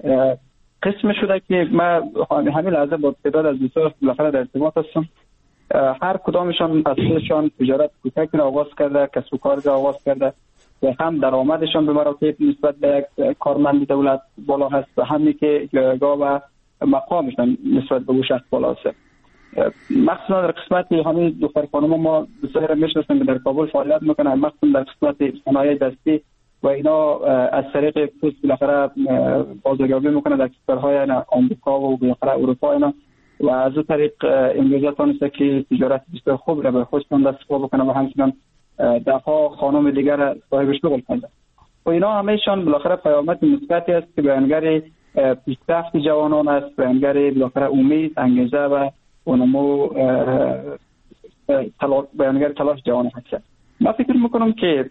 قسم شده که ما همین لحظه با تعداد از دوستان بالاخره در ارتباط هستم. هر کدامشان از خودشان تجارت کوچک را آغاز کرده، کسب و کار را آغاز کرده و هم درآمدشان به مراتب نسبت به یک کارمند دولت بالا هست و همین که جایگاه و مقامشان نسبت به شخص بالا است. مخصوصا در قسمت همین دختر خانم ما دوستای را میشناسیم که در کابل فعالیت میکنن، مخصوصا در قسمت صنایع دستی و اینا از طریق پست بالاخره بازاریابی میکنه در کشورهای آمریکا و بالاخره اروپا اینا و از اون طریق امروزه تانسته که تجارت بسیار خوب را به خودشان دست پا بکنه و همچنان دفعه خانم دیگر صاحب شغل کنه و اینا همهشان بالاخره پیامد مثبتی است که بیانگر پیشرفت جوانان است، بیانگر بالاخره امید، انگیزه و نمو بیانگر تلاش جوانان هست. من فکر میکنم که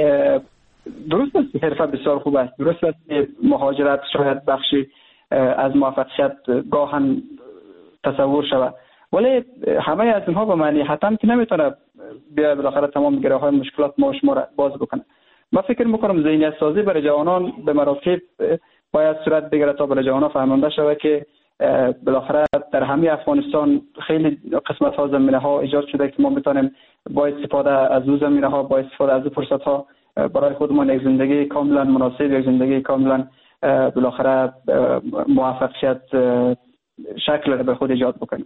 درست است حرفه بسیار خوب است، درست است که مهاجرت شاید بخشی از موفقیت گاهن تصور شود، ولی همه از اینها به معنی حتما که نمیتونه بیا بالاخره تمام گره‌های مشکلات ما شما را باز بکنه. من فکر میکنم ذهنیت سازی برای جوانان به مراتب باید صورت بگیره تا برای جوانان فهمانده شود که بالاخره در همه افغانستان خیلی قسمت ها زمینه ها ایجاد شده که ما میتونیم با استفاده از اون زمینه ها، با استفاده از فرصت ها برای خودمان یک زندگی کاملا مناسب، یک زندگی کاملا بالاخره موفقیت شکل را به خود ایجاد بکنیم.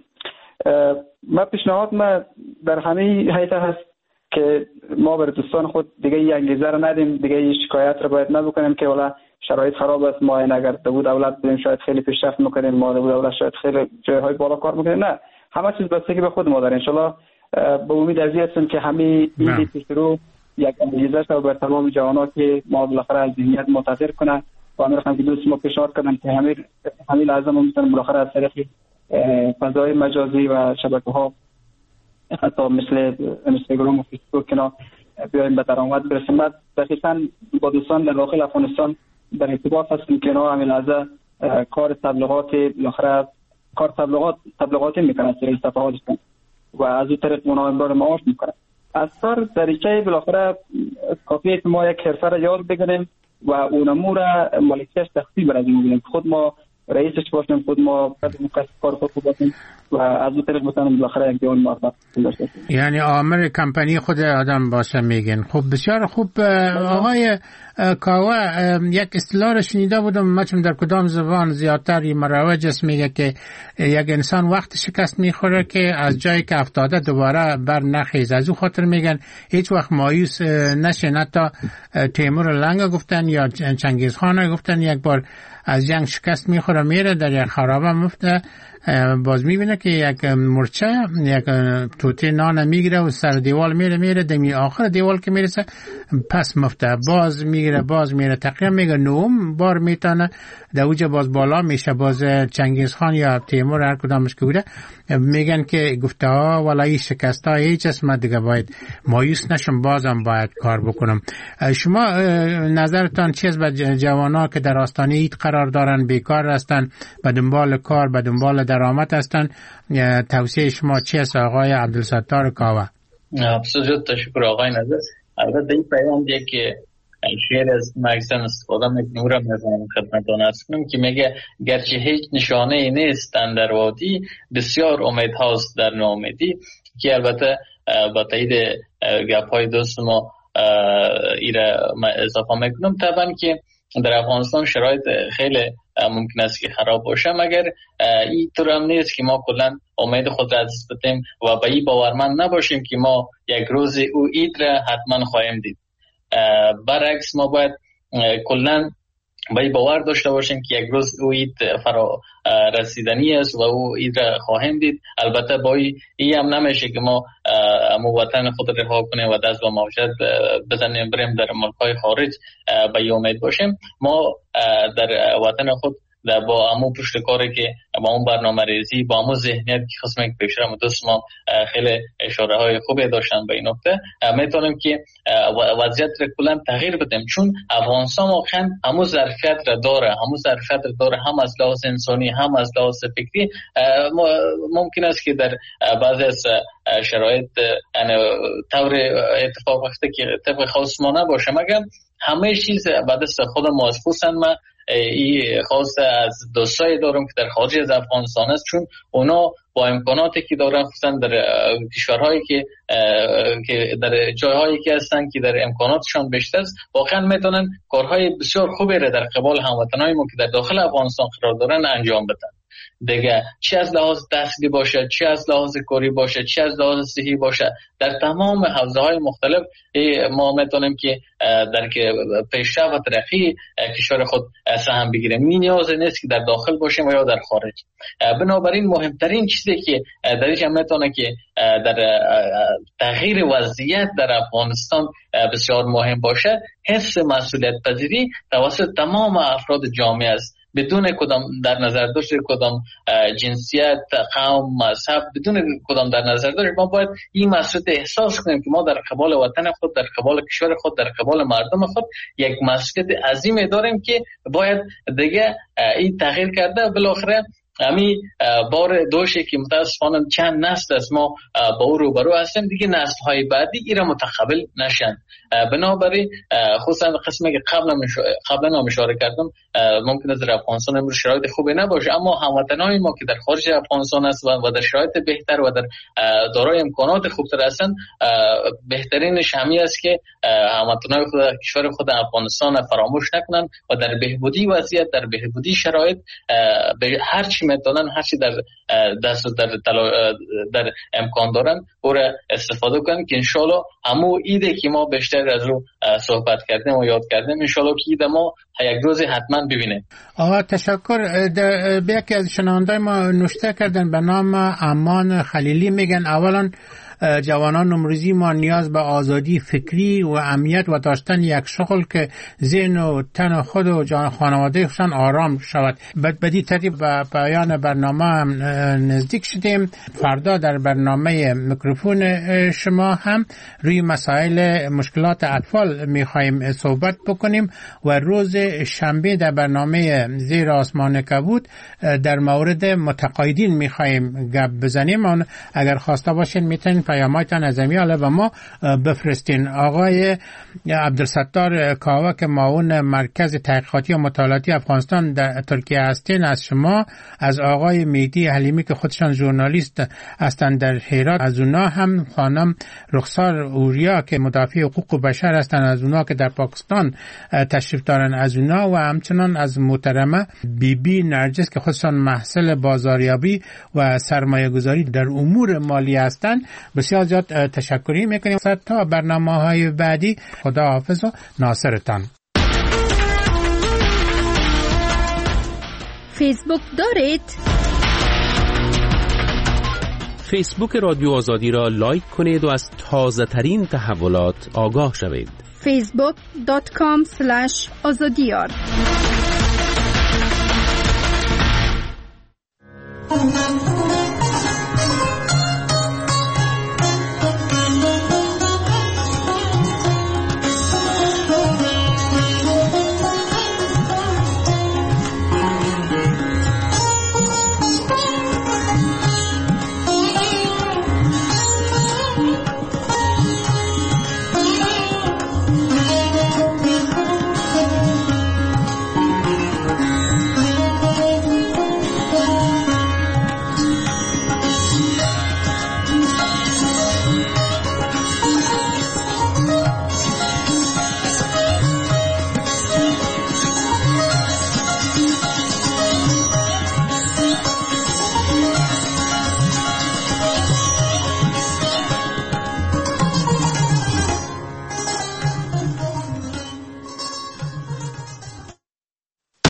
من پیشنهاد در همه حیث هست که ما برای دوستان خود دیگه این انگیزه را ندیم، دیگه این شکایت را باید نبکنیم که والا شرایط خراب است، ما این اگر بود دولت بودیم شاید خیلی پیشرفت میکنیم، ما بود دولت شاید خیلی جایهای بالا کار میکنیم. نه، همه چیز بستگی به خود ما داره. انشالله به امید از این هستیم که همه این پیش رو یک انگیزه است و بر تمام جوانان که ما بالاخره از ذهنیت متاثر کنه و امیر خان که دوست ما پیشنهاد کردن که همین لازم میتونن بالاخره از طریق فضای مجازی و شبکه‌ها حتی مثل اینستاگرام و فیسبوک اینا بیایم به درآمد برسیم. بعد دقیقاً با دوستان در داخل افغانستان در ارتباط هستیم که اینا همین لحظه کار تبلیغات بالاخره کار تبلیغاتی میکنن از طریق صفحاتشون و از اون طریق اونا امرار معاش میکنن. از سر دریچه بالاخره کافیه که ما یک حرفه را یاد بگیریم و اونمو را مالکیتش تخصیص برازیم بگیریم، خود ما رئیسش باشیم، خود ما کار خود باشیم و از اون طریق بتونیم بالاخره یک جوان موفق داشته باشیم. یعنی عامل کمپانی خود آدم باشه میگن. خب بسیار خوب. آقای کاوه، یک اصطلاح را شنیده بودم، من چون در کدام زبان زیادتر مروج است، میگه که یک انسان وقت شکست میخوره که از جایی که افتاده دوباره بر نخیز. از اون خاطر میگن هیچ وقت مایوس نشه. تا تیمور لنگ گفتن یا چنگیز خان گفتن یک بار از جنگ شکست میخوره میره در یک خرابه مفته باز میبینه که یک مرچه یک توته نان میگیره و سر دیوال میره دمی آخر دیوال که میرسه پس مفته باز میره تقریبا میگه نوم بار میتونه در اوجه باز بالا میشه. باز چنگیز خان یا تیمور هر کدامش که بوده میگن که گفته ها ولایی شکست ها هیچ اسم دیگه باید مایوس نشم، بازم باید کار بکنم. شما نظرتان چیز به جوانان که در آستانه اید قرار دارن، بیکار هستن، به دنبال کار به دنبال درآمد هستن، توصیه شما چیست آقای عبدالستار کاوه؟ بسیار تشکر آقای نظر. البته این پیام دیگه که شعر از مکسن استفاده میکنم را میزنم خدمتان ارز کنم که میگه گرچه هیچ نشانه ای نیست در وادی، بسیار امید هاست در ناامیدی، که البته با تایید گپ های دوست ما ایره اضافه میکنم. طبعا که در افغانستان شرایط خیلی ممکن است که خراب باشه، مگر این طور هم نیست که ما کلا امید خود را دست بدیم و به این باورمند نباشیم که ما یک روز او عید را حتما خواهیم دید. برعکس ما باید کلا به این باور داشته باشیم که یک روز او عید فرا رسیدنی است و او عید را خواهیم دید. البته با این هم نمیشه که ما وطن خود رها کنیم و دست به مهاجرت بزنیم بریم در ملک‌های خارج به این امید باشیم. ما در وطن خود با امو پشت کاری که با اون برنامه ریزی، با امو ذهنیت که خصوصا که پیشرم دوست ما خیلی اشاره های خوبی داشتن به این نکته، میتونیم که وضعیت را کلا تغییر بدیم، چون افغانستان واقعا همو ظرفیت را داره، هم از لحاظ انسانی هم از لحاظ فکری. ممکن است که در بعضی از شرایط طور اتفاق وقتی که طبق خاص ما نباشه، مگر همه چیز به دست خود ما است. خصوصا من این خواسته از دوستایی دارم که در خارج از افغانستان است، چون اونا با امکاناتی که دارن، خصوصا در کشورهایی که در جایهایی که هستن که در امکاناتشان بیشتر است، واقعا میتونن کارهای بسیار خوبی را در قبال هموطنهای ما که در داخل افغانستان قرار دارن انجام بدن. دیگه چه از لحاظ تحصیلی باشه، چه از لحاظ کاری باشه، چه از لحاظ صحی باشه، در تمام حوزه‌های مختلف ما میتونیم که در که پیشرفت و ترقی کشور خود سهم بگیریم. نیاز نیست که در داخل باشیم و یا در خارج. بنابراین مهمترین چیزی که در اینجا میتونه که در تغییر وضعیت در افغانستان بسیار مهم باشه، حس مسئولیت پذیری توسط تمام افراد جامعه است، بدون کدام در نظر داشت کدام جنسیت، قوم، مذهب، بدون کدام در نظر داشت ما باید این مسئولیت احساس کنیم که ما در قبال وطن خود، در قبال کشور خود، در قبال مردم خود یک مسئولیت عظیمی داریم که باید دیگه این تغییر کرده. بالاخره همین بار دوشی که متاسفانه چند نسل از ما با او روبرو هستیم، دیگه نسل های بعدی ایره متقبل نشن. بنابراین خصوصا قسمی که قبلا هم اشاره کردم، ممکن است در افغانستان امروز شرایط خوبی نباشه، اما هموطنان ما که در خارج افغانستان هست و در شرایط بهتر و در دارای امکانات خوبتر هستن، بهترینش همین است که هموطنان خود کشور خود افغانستان فراموش نکنن و در بهبودی وضعیت، در بهبودی شرایط به هر چی میتونن، هر چی در دست در امکان دارن او را استفاده کنن که انشالله همون ایده که ما بیشتر از رو صحبت کردیم و یاد کردیم، انشالله که ایده ما یک روز حتما ببینیم. آقا تشکر. به یکی از شنوندای ما نوشته کردن به نام امان خلیلی، میگن اولا جوانان امروزی ما نیاز به آزادی فکری و امنیت و داشتن یک شغل که ذهن و تن خود و جان خانوادهشان آرام شود. بدی ترتیب به پایان برنامه هم نزدیک شدیم. فردا در برنامه میکروفون شما هم روی مسائل مشکلات اطفال میخوایم صحبت بکنیم و روز شنبه در برنامه زیر آسمان کبود در مورد متقاعدین میخوایم گپ بزنیم. اگر خواسته باشین میتونین پیامایتان از امیال و ما بفرستین. آقای عبدالستار کاوه که معاون مرکز تحقیقاتی و مطالعاتی افغانستان در ترکیه هستین، از شما، از آقای مهدی حلیمی که خودشان ژورنالیست هستند در هرات، از اونا هم خانم رخسار اوریا که مدافع حقوق بشر هستند، از اونا که در پاکستان تشریف دارن، از اونا و همچنان از محترمه بیبی نرجس که خودشان محصل بازاریابی و سرمایه گذاری در امور مالی هستند. بسیار زیاد تشکری میکنیم. تا برنامه‌های بعدی، خدا حافظ و ناصرتان. فیسبوک دارید؟ فیسبوک رادیو آزادی را لایک کنید و از تازه ترین تحولات آگاه شوید. facebook.com/azadiyar